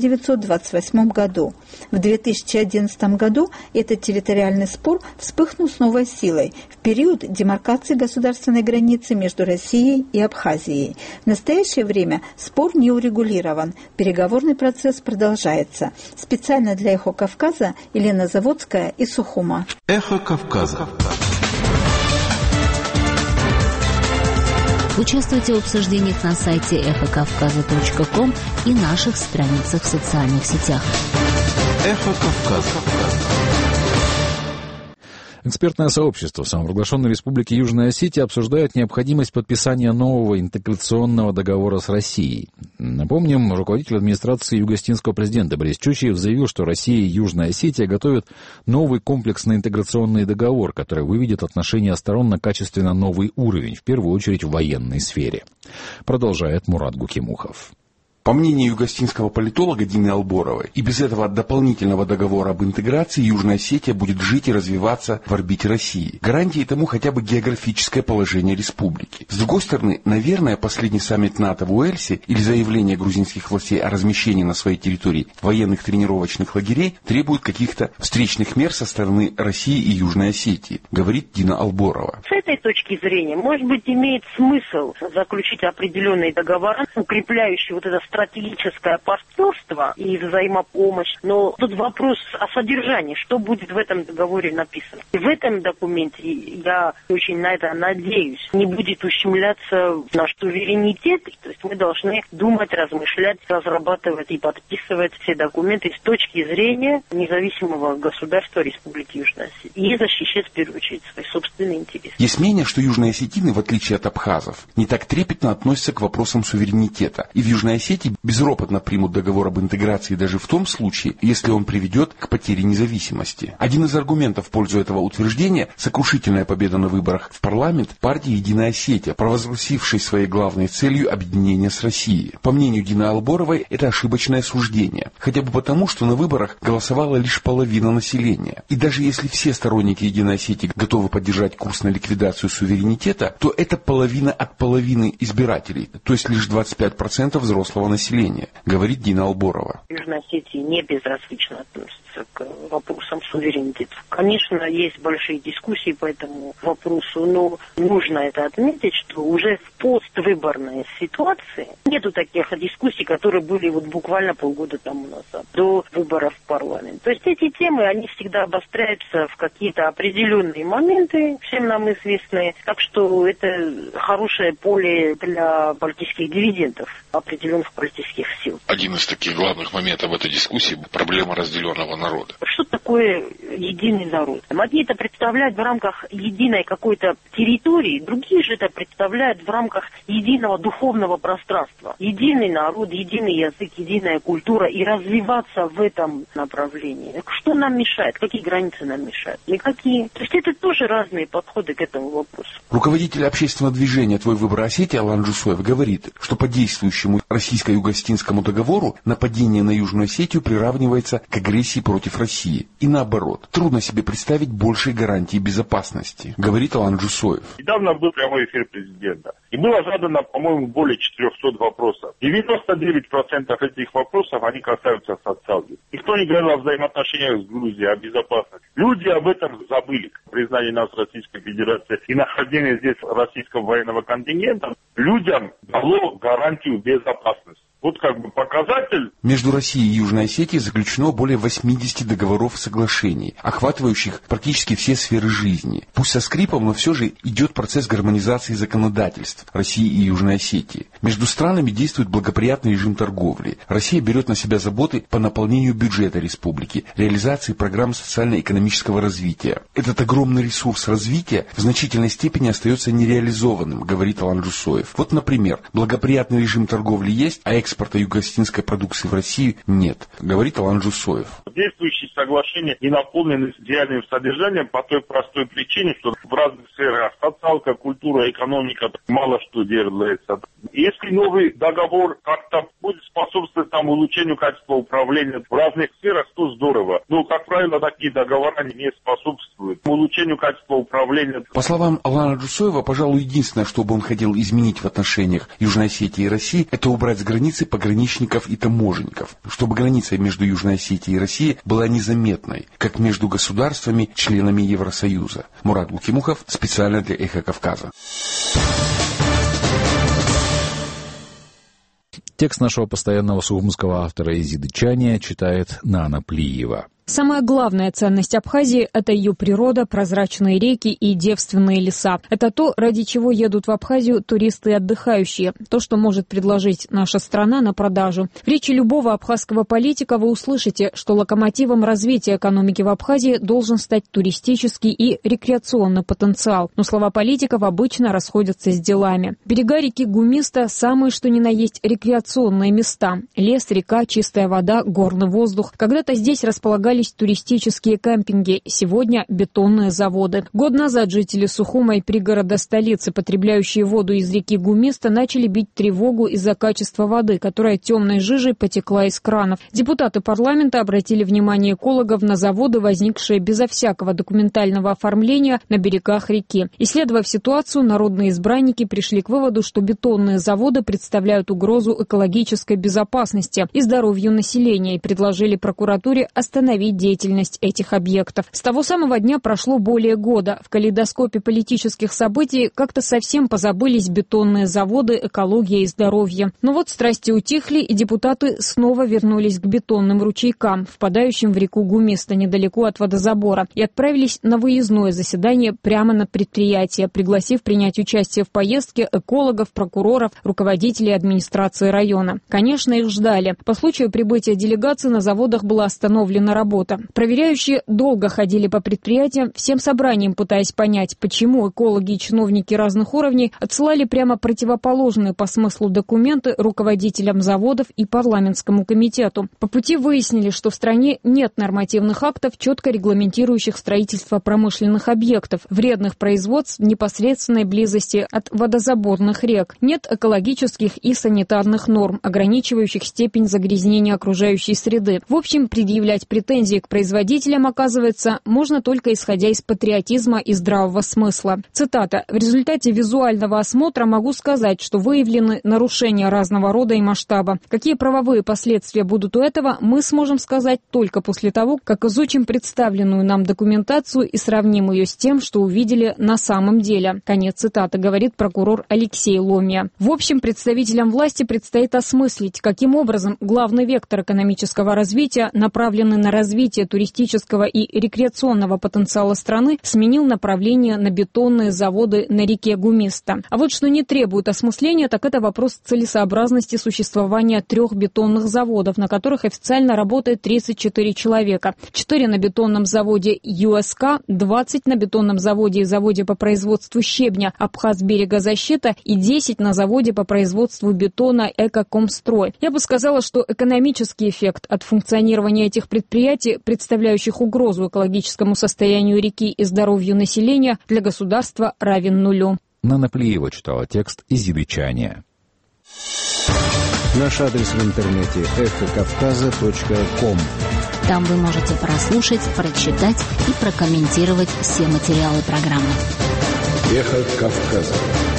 1928 году. В 2011 году этот территориальный спор вспыхнул с новой силой в период демаркации государственной границы между Россией и Абхазией. В настоящее время спор не урегулирован. Переговорный процесс продолжается. Специально для «Эхо Кавказа» Елена Заводская из Сухума. Эхо Кавказа. Участвуйте в обсуждениях на сайте эхокавказа.ком и наших страницах в социальных сетях. Эхо Кавказа. Экспертное сообщество самопровозглашенной Республики Южная Осетия обсуждает необходимость подписания нового интеграционного договора с Россией. Напомним, руководитель администрации югославского президента Борис Чучиев заявил, что Россия и Южная Осетия готовят новый комплексный интеграционный договор, который выведет отношения сторон на качественно новый уровень, в первую очередь в военной сфере. Продолжает Мурат Гукимухов. По мнению югославского политолога Дины Алборовой, и без этого дополнительного договора об интеграции Южная Осетия будет жить и развиваться в орбите России. Гарантией тому хотя бы географическое положение республики. С другой стороны, наверное, последний саммит НАТО в Уэльсе или заявление грузинских властей о размещении на своей территории военных тренировочных лагерей требует каких-то встречных мер со стороны России и Южной Осетии, говорит Дина Алборова. С этой точки зрения, может быть, имеет смысл заключить определенные договора, укрепляющие вот это стратегическое партнерство и взаимопомощь. Но тут вопрос о содержании, что будет в этом договоре написано. И в этом документе, я очень на это надеюсь, не будет ущемляться наш суверенитет. То есть мы должны думать, размышлять, разрабатывать и подписывать все документы с точки зрения независимого государства Республики Южная Осетия и защищать в первую очередь свои собственные интересы. Есть мнение, что южные осетины, в отличие от абхазов, не так трепетно относятся к вопросам суверенитета. И в Южной Осетии Осетии безропотно примут договор об интеграции даже в том случае, если он приведет к потере независимости. Один из аргументов в пользу этого утверждения – сокрушительная победа на выборах в парламент партии «Единая Осетия», провозгласившей своей главной целью объединение с Россией. По мнению Дины Алборовой, это ошибочное суждение, хотя бы потому, что на выборах голосовала лишь половина населения. И даже если все сторонники «Единой Осетии» готовы поддержать курс на ликвидацию суверенитета, то это половина от половины избирателей, то есть лишь 25% взрослого населения, говорит Дина Алборова. Южная Осетия не безразлично относится к вопросам суверенитета. Конечно, есть большие дискуссии по этому вопросу, но нужно это отметить, что уже в поствыборной ситуации нету таких дискуссий, которые были вот буквально полгода тому назад, до выборов в парламент. То есть эти темы, они всегда обостряются в какие-то определенные моменты, всем нам известные, так что это хорошее поле для политических дивидендов определенных политических сил. Один из таких главных моментов этой дискуссии – проблема разделенного народа. Что такое единый народ? Одни это представляют в рамках единой какой-то территории, другие же это представляют в рамках единого духовного пространства. Единый народ, единый язык, единая культура и развиваться в этом направлении. Что нам мешает? Какие границы нам мешают? Никакие. То есть это тоже разные подходы к этому вопросу. Руководитель общественного движения «Твой выбор Осетии» Алан Джусоев говорит, что по действующему российско-юго-осетинскому договору нападение на Южную Осетию приравнивается к агрессии против России. И наоборот. Трудно себе представить большей гарантии безопасности, говорит Алан Джусоев. Недавно был прямой эфир президента. И было задано, по-моему, более 400 вопросов. 99% этих вопросов, они касаются социологии. Никто не говорил о взаимоотношениях с Грузией, о безопасности. Люди об этом забыли. Признание нас Российской Федерации и нахождение здесь российского военного контингента людям дало гарантию безопасности. Вот как бы показатель. Между Россией и Южной Осетией заключено более 80 договоров и соглашений, охватывающих практически все сферы жизни. Пусть со скрипом, но все же идет процесс гармонизации законодательств России и Южной Осетии. Между странами действует благоприятный режим торговли. Россия берет на себя заботы по наполнению бюджета республики, реализации программ социально-экономического развития. Этот огромный ресурс развития в значительной степени остается нереализованным, говорит Алан Джусоев. Вот, например, благоприятный режим торговли есть, а экспорта юго-осетинской продукции в Россию нет, говорит Алан Джусоев. Действующие соглашения не наполнены реальным содержанием по той простой причине, что в разных сферах социалка, культура, экономика мало что делается. Если новый договор как-то будет способствовать улучшению качества управления в разных сферах, то здорово. Но, как правило, такие договора не способствуют улучшению качества управления. По словам Алана Джусоева, пожалуй, единственное, что бы он хотел изменить в отношениях Южной Осетии и России, это убрать с границы пограничников и таможенников, чтобы граница между Южной Осетией и Россией была незаметной, как между государствами, членами Евросоюза. Мурат Гукимухов, специально для «Эхо Кавказа». Текст нашего постоянного сухумского автора Изиды Чания читает Нана Плиева. Самая главная ценность Абхазии – это ее природа, прозрачные реки и девственные леса. Это то, ради чего едут в Абхазию туристы и отдыхающие. То, что может предложить наша страна на продажу. В речи любого абхазского политика вы услышите, что локомотивом развития экономики в Абхазии должен стать туристический и рекреационный потенциал. Но слова политиков обычно расходятся с делами. Берега реки Гумиста – самые что ни на есть рекреационные места. Лес, река, чистая вода, горный воздух. Когда-то здесь располагались туристические кемпинги, сегодня бетонные заводы. Год назад жители Сухума и пригорода столицы, потребляющие воду из реки Гумиста, начали бить тревогу из-за качества воды, которая темной жижей потекла из кранов. Депутаты парламента обратили внимание экологов на заводы, возникшие безо всякого документального оформления на берегах реки. Исследовав ситуацию, народные избранники пришли к выводу, что бетонные заводы представляют угрозу экологической безопасности и здоровью населения, и предложили прокуратуре остановить деятельность этих объектов. С того самого дня прошло более года. В калейдоскопе политических событий как-то совсем позабылись бетонные заводы, экология и здоровье. Но вот страсти утихли, и депутаты снова вернулись к бетонным ручейкам, впадающим в реку Гумиста недалеко от водозабора, и отправились на выездное заседание прямо на предприятие, пригласив принять участие в поездке экологов, прокуроров, руководителей администрации района. Конечно, их ждали. По случаю прибытия делегации на заводах была остановлена работа. работа. Проверяющие долго ходили по предприятиям, всем собранием пытаясь понять, почему экологи и чиновники разных уровней отсылали прямо противоположные по смыслу документы руководителям заводов и парламентскому комитету. По пути выяснили, что в стране нет нормативных актов, четко регламентирующих строительство промышленных объектов, вредных производств в непосредственной близости от водозаборных рек. Нет экологических и санитарных норм, ограничивающих степень загрязнения окружающей среды. В общем, предъявлять претензии к производителям, оказывается, можно только исходя из патриотизма и здравого смысла. Цитата. «В результате визуального осмотра могу сказать, что выявлены нарушения разного рода и масштаба. Какие правовые последствия будут у этого, мы сможем сказать только после того, как изучим представленную нам документацию и сравним ее с тем, что увидели на самом деле». Конец цитаты, говорит прокурор Алексей Ломия. В общем, представителям власти предстоит осмыслить, каким образом главный вектор экономического развития, направленный на развитие туристического и рекреационного потенциала страны, сменил направление на бетонные заводы на реке Гумиста. А вот что не требует осмысления, так это вопрос целесообразности существования 3 бетонных заводов, на которых официально работает 34 человека. 4 на бетонном заводе ЮСК, 20 на бетонном заводе и заводе по производству щебня Абхазберегозащита и 10 на заводе по производству бетона Экокомстрой. Я бы сказала, что экономический эффект от функционирования этих предприятий, представляющих угрозу экологическому состоянию реки и здоровью населения, для государства равен нулю. Нана Плиева читала текст Изиды Чания. Наш адрес в интернете эхокавказа.ком. Там вы можете прослушать, прочитать и прокомментировать все материалы программы. Эхо Кавказа.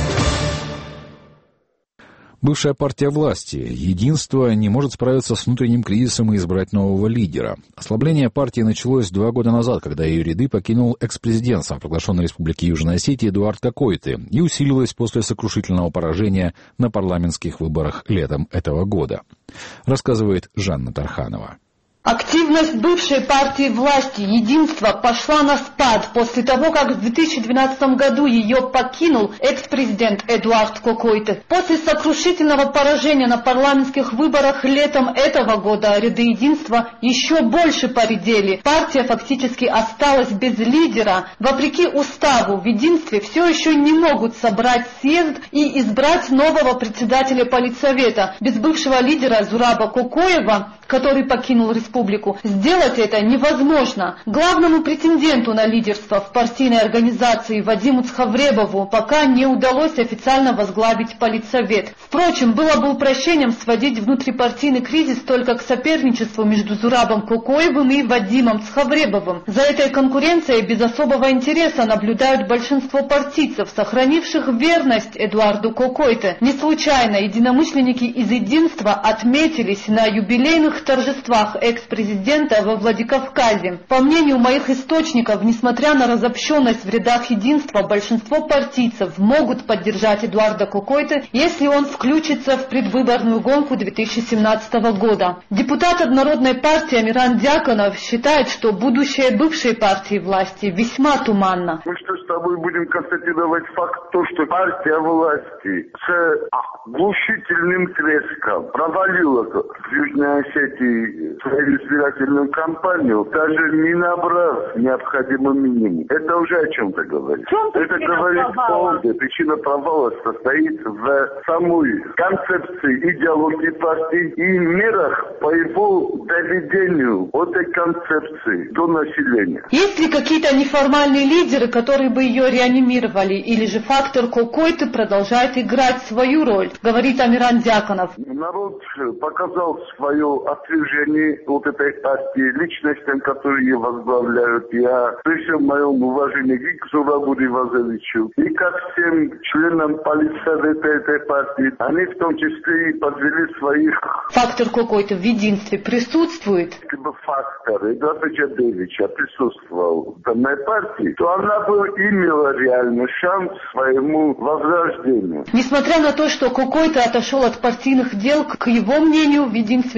Бывшая партия власти «Единство» не может справиться с внутренним кризисом и избрать нового лидера. Ослабление партии началось 2 года назад, когда ее ряды покинул экс-президент самопровозглашенной Республики Южной Осетии Эдуард Кокойты, и усилилось после сокрушительного поражения на парламентских выборах летом этого года. Рассказывает Жанна Тарханова. Активность бывшей партии власти «Единство» пошла на спад после того, как в 2012 году ее покинул экс-президент Эдуард Кокойты. После сокрушительного поражения на парламентских выборах летом этого года ряды «Единства» еще больше поредели. Партия фактически осталась без лидера. Вопреки уставу в «Единстве» все еще не могут собрать съезд и избрать нового председателя политсовета. Без бывшего лидера Зураба Кокоева, который покинул республику, сделать это невозможно. Главному претенденту на лидерство в партийной организации Вадиму Цхавребову пока не удалось официально возглавить политсовет. Впрочем, было бы упрощением сводить внутрипартийный кризис только к соперничеству между Зурабом Кокоевым и Вадимом Цхавребовым. За этой конкуренцией без особого интереса наблюдают большинство партийцев, сохранивших верность Эдуарду Кокойте. Не случайно единомышленники из «Единства» отметились на юбилейных торжествах экс-президента во Владикавказе. По мнению моих источников, несмотря на разобщенность в рядах «Единства», большинство партийцев могут поддержать Эдуарда Кокойте, если он включится в предвыборную гонку 2017 года. Депутат Однородной партии Амиран Дьяконов считает, что будущее бывшей партии власти весьма туманно. Мы что с тобой будем констатировать факт, то, что партия власти с глушительным треском провалила в Южной Осетии свою избирательную кампанию, даже не набрав необходимый минимум. Это уже о чем-то говорит. Это говорит полная причина провала состоит в самой концепции, идеологии партии и мерах по его доведению этой концепции до населения. Есть ли какие-то неформальные лидеры, которые бы ее реанимировали, или же фактор Кокойты продолжает играть свою роль, говорит Амиран Дьяконов. Народ показал свое отвержение от этой партии, личностям, которые ее возглавляют. Я при всем моем уважении и к Зурабу Ривазовичу, и ко всем членам политсовета этой партии, они в том числе и подвели своих... Фактор какой-то в «Единстве» присутствует? Если бы фактор Эдуарда Джадевича присутствовал в данной партии, то она бы имела реальный шанс своему возрождению. Несмотря на то, что Кокойта отошел от партийных дел, к его мнению, в «Единстве» до сих пор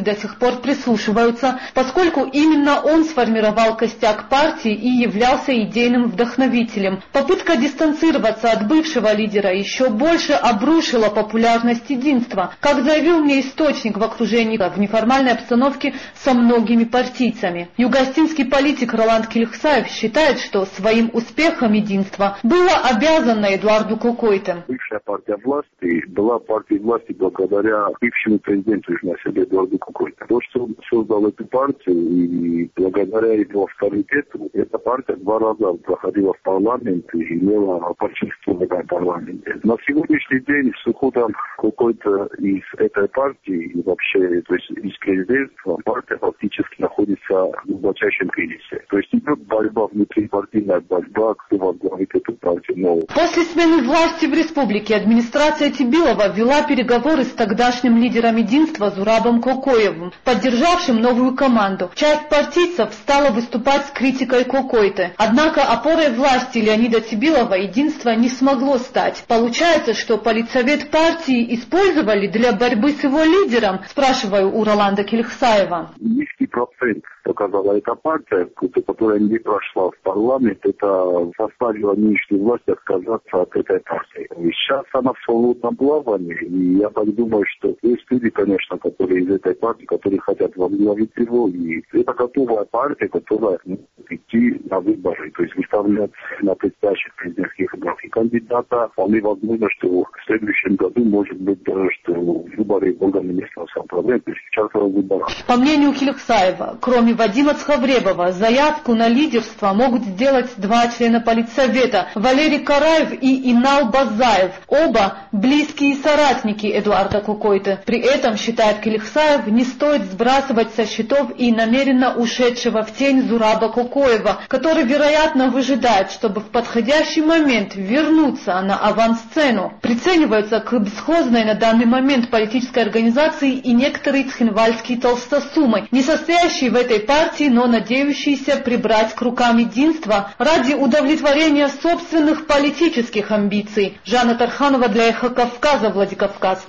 пор прислушиваются, поскольку именно он сформировал костяк партии и являлся идейным вдохновителем. Попытка дистанцироваться от бывшего лидера еще больше обрушила популярность единства, как заявил мне источник в окружении в неформальной обстановке со многими партийцами. Югостинский политик Роланд Килихсаев считает, что своим успехом единства было обязано Эдуарду Кокойте. Бывшая партия власти была партией власти благодаря бывшему президенту Эдуарду Кокойте. То, что он создал эту партию, и благодаря его авторитету, эта партия 2 раза проходила в парламент и имела большинство в этом парламенте. На сегодняшний день с уходом Кокойте из этой партии и вообще, то есть из президентства, партия фактически находится в глубочайшем кризисе. То есть идет борьба, внутрипартийная борьба, кто возглавит эту партию новую. После смены власти в республике администрация Тибилова вела переговоры с тогдашним лидером единства Зурабом Кокоевым, поддержавшим новую команду. Часть партийцев стала выступать с критикой Кокойте. Однако опорой власти Леонида Тибилова единство не смогло стать. Получается, что политсовет партии использовали для борьбы с его лидером? Спрашиваю у Роланда Килихсаева. Низкий процент показала эта партия, которая не прошла в парламент, это заставило нынешнюю власть отказаться от этой партии. И сейчас она в свободном плавании, и я так думаю, что есть люди, конечно, которые из этой партии, которые хотят возглавить его, и это готовая партия, которая может идти на выборы, то есть выставлять на предстоящих президентских выборах и кандидата. Вполне возможно, что в следующем году может быть даже, что выборы органы местного самоуправления, то есть участвовать в выборах. По мнению Килихсаева, кроме Вадима Цхавребова, заявку на лидерство могут сделать 2 члена политсовета – Валерий Караев и Инал Базаев, оба близкие соратники Эдуарда Кокойте. При этом, считает Килихсаев, не стоит сбрасывать со счетов и намеренно ушедшего в тень Зураба Кокоева, который, вероятно, выжидает, чтобы в подходящий момент вернуться на авансцену. Прицениваются к бесхозной на данный момент политической организации и некоторые цхинвальские толстосумы, не состоящие в этой партии, но надеющиеся прибрать к рукам единства ради удовлетворения собственных политических амбиций. Жанна Тарханова для Эхо Кавказа, Владикавказ.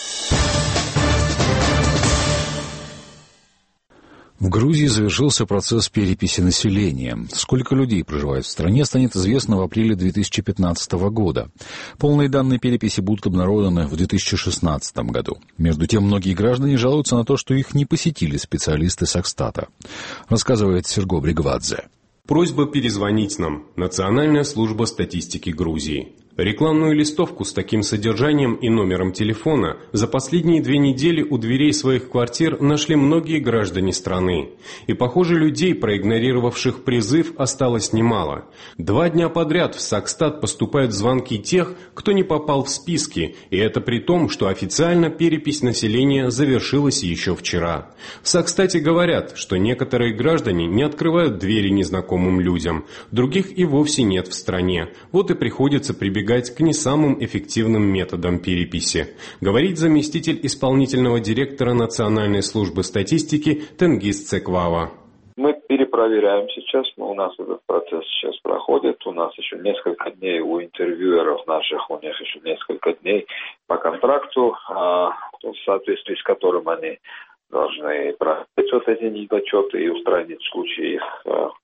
В Грузии завершился процесс переписи населения. Сколько людей проживает в стране, станет известно в апреле 2015 года. Полные данные переписи будут обнародованы в 2016 году. Между тем, многие граждане жалуются на то, что их не посетили специалисты Сакстата. Рассказывает Серго Бригвадзе. Просьба перезвонить нам. Национальная служба статистики Грузии. Рекламную листовку с таким содержанием и номером телефона за последние 2 недели у дверей своих квартир нашли многие граждане страны. И, похоже, людей, проигнорировавших призыв, осталось немало. 2 дня подряд в Сакстат поступают звонки тех, кто не попал в списки, и это при том, что официально перепись населения завершилась еще вчера. В Сакстате говорят, что некоторые граждане не открывают двери незнакомым людям, других и вовсе нет в стране. Вот и приходится прибегать к не самым эффективным методам переписи, говорит заместитель исполнительного директора Национальной службы статистики Тенгиз Цеквава. Мы перепроверяем сейчас, но у нас этот процесс сейчас проходит. У нас еще несколько дней у интервьюеров наших, у них еще несколько дней по контракту, в соответствии с которым они должны проверить вот эти недочеты и устранить в случае их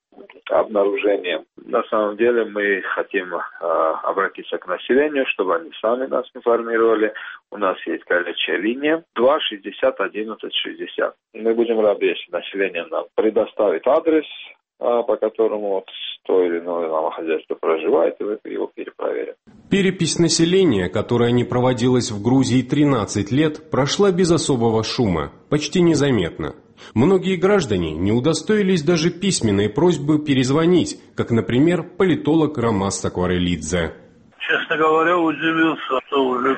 обнаружения. На самом деле мы хотим обратиться к населению, чтобы они сами нас информировали. У нас есть горячая линия 2 60 11 60. Мы будем рады, если население нам предоставит адрес, по которому вот то или иное домохозяйство проживает, и мы его перепроверим. Перепись населения, которая не проводилась в Грузии 13 лет, прошла без особого шума, почти незаметно. Многие граждане не удостоились даже письменной просьбы перезвонить, как, например, политолог Ромас Сакварелидзе. Честно говоря, удивился, что уже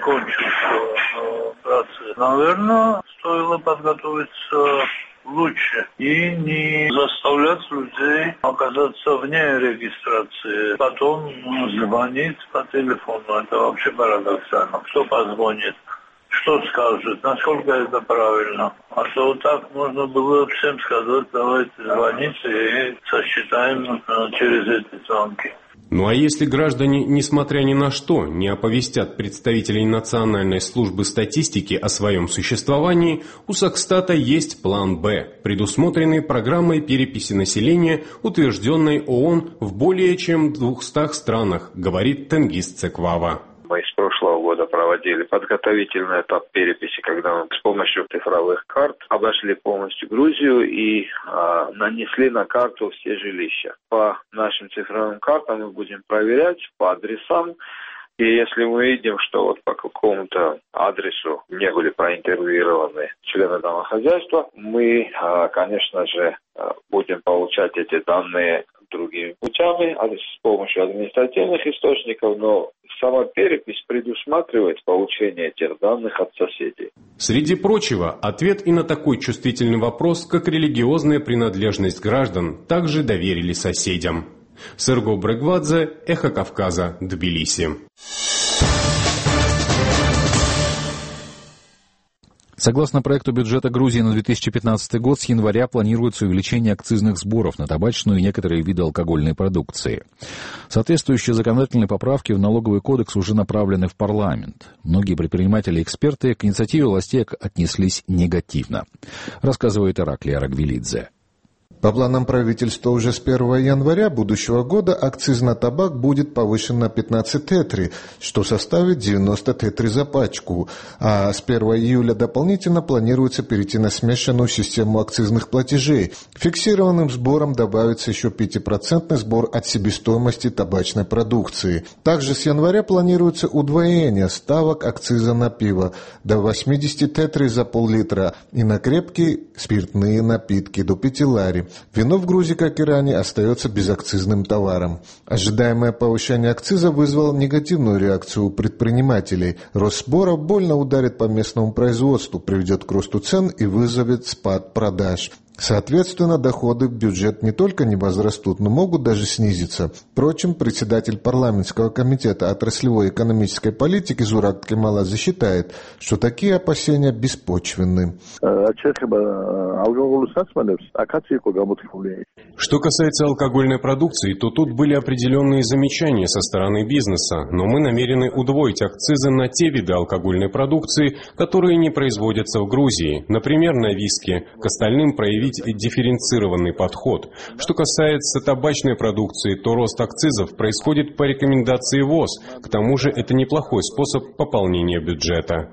кончился процесс. Наверное, стоило подготовиться лучше и не заставлять людей оказаться вне регистрации. Потом звонить по телефону. Это вообще парадоксально. Кто позвонит? Что скажет, насколько это правильно. А то вот так можно было всем сказать, давайте звоните и сосчитаем через эти звонки. Ну а если граждане, несмотря ни на что, не оповестят представителей Национальной службы статистики о своем существовании, у Сокстата есть план «Б», предусмотренный программой переписи населения, утвержденной ООН в более чем 200 странах, говорит Тенгиз Цеквава. Мы с прошлого года проводили подготовительный этап переписи, когда мы с помощью цифровых карт обошли полностью Грузию и нанесли на карту все жилища. По нашим цифровым картам мы будем проверять по адресам. И если мы видим, что вот по какому-то адресу не были проинтервьюированы члены домохозяйства, мы, конечно же, будем получать эти данные другими путями, с помощью административных источников, но сама перепись предусматривает получение этих данных от соседей. Среди прочего, ответ и на такой чувствительный вопрос, как религиозная принадлежность граждан, также доверили соседям. Серго Брегвадзе, Эхо Кавказа, Тбилиси. Согласно проекту бюджета Грузии на 2015 год, с января планируется увеличение акцизных сборов на табачную и некоторые виды алкогольной продукции. Соответствующие законодательные поправки в налоговый кодекс уже направлены в парламент. Многие предприниматели и эксперты к инициативе властей отнеслись негативно, рассказывает Ираклий Арагвелидзе. По планам правительства уже с 1 января будущего года акциз на табак будет повышен на 15 тетри, что составит 90 тетри за пачку. А с 1 июля дополнительно планируется перейти на смешанную систему акцизных платежей. Фиксированным сбором добавится еще 5% сбор от себестоимости табачной продукции. Также с января планируется удвоение ставок акциза на пиво до 80 тетри за пол-литра и на крепкие спиртные напитки до 5 лари. Вино в Грузии, как и ранее, остается безакцизным товаром. Ожидаемое повышение акциза вызвало негативную реакцию у предпринимателей. Рост сборов больно ударит по местному производству, приведет к росту цен и вызовет спад продаж. Соответственно, доходы в бюджет не только не возрастут, но могут даже снизиться. Впрочем, председатель парламентского комитета отраслевой экономической политики Зурак Кемаладзе считает, что такие опасения беспочвенны. Что касается алкогольной продукции, то тут были определенные замечания со стороны бизнеса, но мы намерены удвоить акцизы на те виды алкогольной продукции, которые не производятся в Грузии, например, на виски, к остальным проявить дифференцированный подход. Что касается табачной продукции, то рост акцизов происходит по рекомендации ВОЗ, к тому же это неплохой способ пополнения бюджета.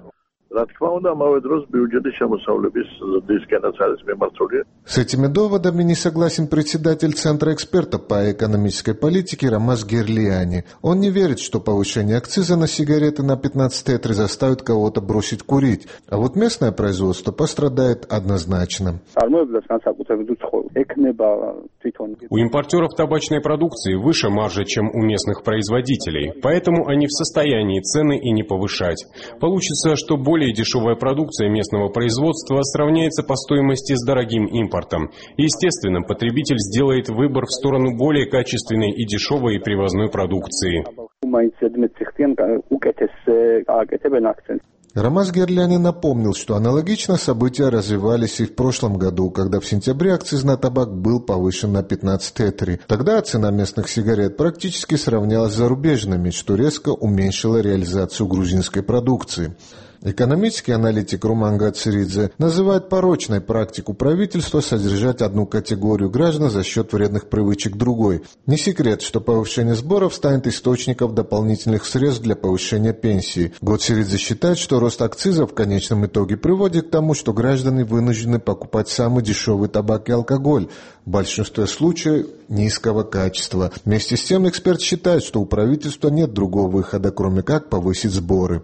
С этими доводами не согласен председатель Центра экспертов по экономической политике Рамаз Герлиани. Он не верит, что повышение акциза на сигареты на 15 тетри заставит кого-то бросить курить. А вот местное производство пострадает однозначно. У импортеров табачной продукции выше маржа, чем у местных производителей, поэтому они в состоянии цены и не повышать. Получится, что более дешевая продукция местного производства сравняется по стоимости с дорогим импортом. Естественно, потребитель сделает выбор в сторону более качественной и дешевой привозной продукции. Рамаз Герляни напомнил, что аналогично события развивались и в прошлом году, когда в сентябре акциз на табак был повышен на 15 тетри. Тогда цена местных сигарет практически сравнялась с зарубежными, что резко уменьшило реализацию грузинской продукции. Экономический аналитик Руман Гоциридзе называет порочной практику правительства содержать одну категорию граждан за счет вредных привычек другой. Не секрет, что повышение сборов станет источником дополнительных средств для повышения пенсии. Гоциридзе считает, что рост акцизов в конечном итоге приводит к тому, что граждане вынуждены покупать самый дешевый табак и алкоголь, в большинстве случаев низкого качества. Вместе с тем эксперт считает, что у правительства нет другого выхода, кроме как повысить сборы.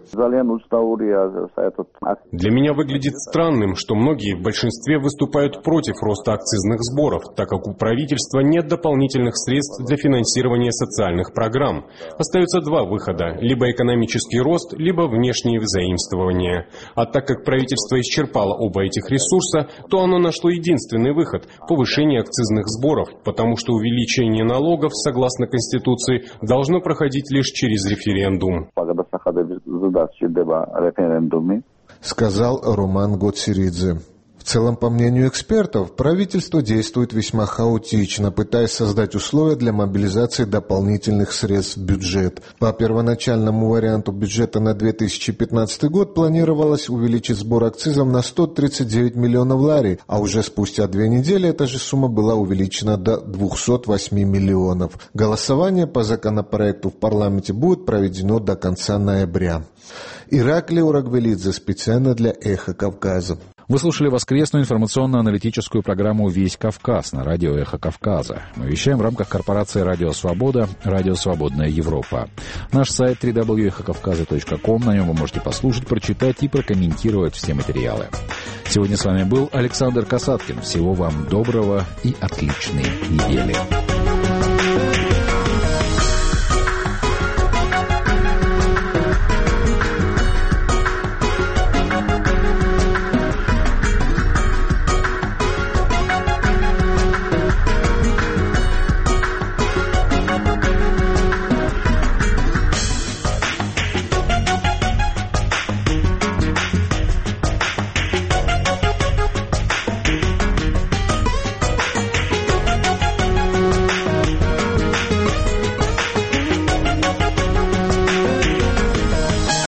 Для меня выглядит странным, что многие в большинстве выступают против роста акцизных сборов, так как у правительства нет дополнительных средств для финансирования социальных программ. Остается два выхода – либо экономический рост, либо внешние заимствования. А так как правительство исчерпало оба этих ресурса, то оно нашло единственный выход – повышение акцизных сборов, потому что увеличение налогов, согласно Конституции, должно проходить лишь через референдум. Сказал Роман Гоциридзе. В В целом, по мнению экспертов, правительство действует весьма хаотично, пытаясь создать условия для мобилизации дополнительных средств в бюджет. По первоначальному варианту бюджета на 2015 год планировалось увеличить сбор акцизов на 139 миллионов лари, а уже спустя 2 недели эта же сумма была увеличена до 208 миллионов. Голосование по законопроекту в парламенте будет проведено до конца ноября. Ираклий Урагвелидзе специально для «Эхо Кавказа». Вы слушали воскресную информационно-аналитическую программу «Весь Кавказ» на радио «Эхо Кавказа». Мы вещаем в рамках корпорации «Радио Свобода», «Радио Свободная Европа». Наш сайт www.echokavkaza.com, на нем вы можете послушать, прочитать и прокомментировать все материалы. Сегодня с вами был Александр Касаткин. Всего вам доброго и отличной недели.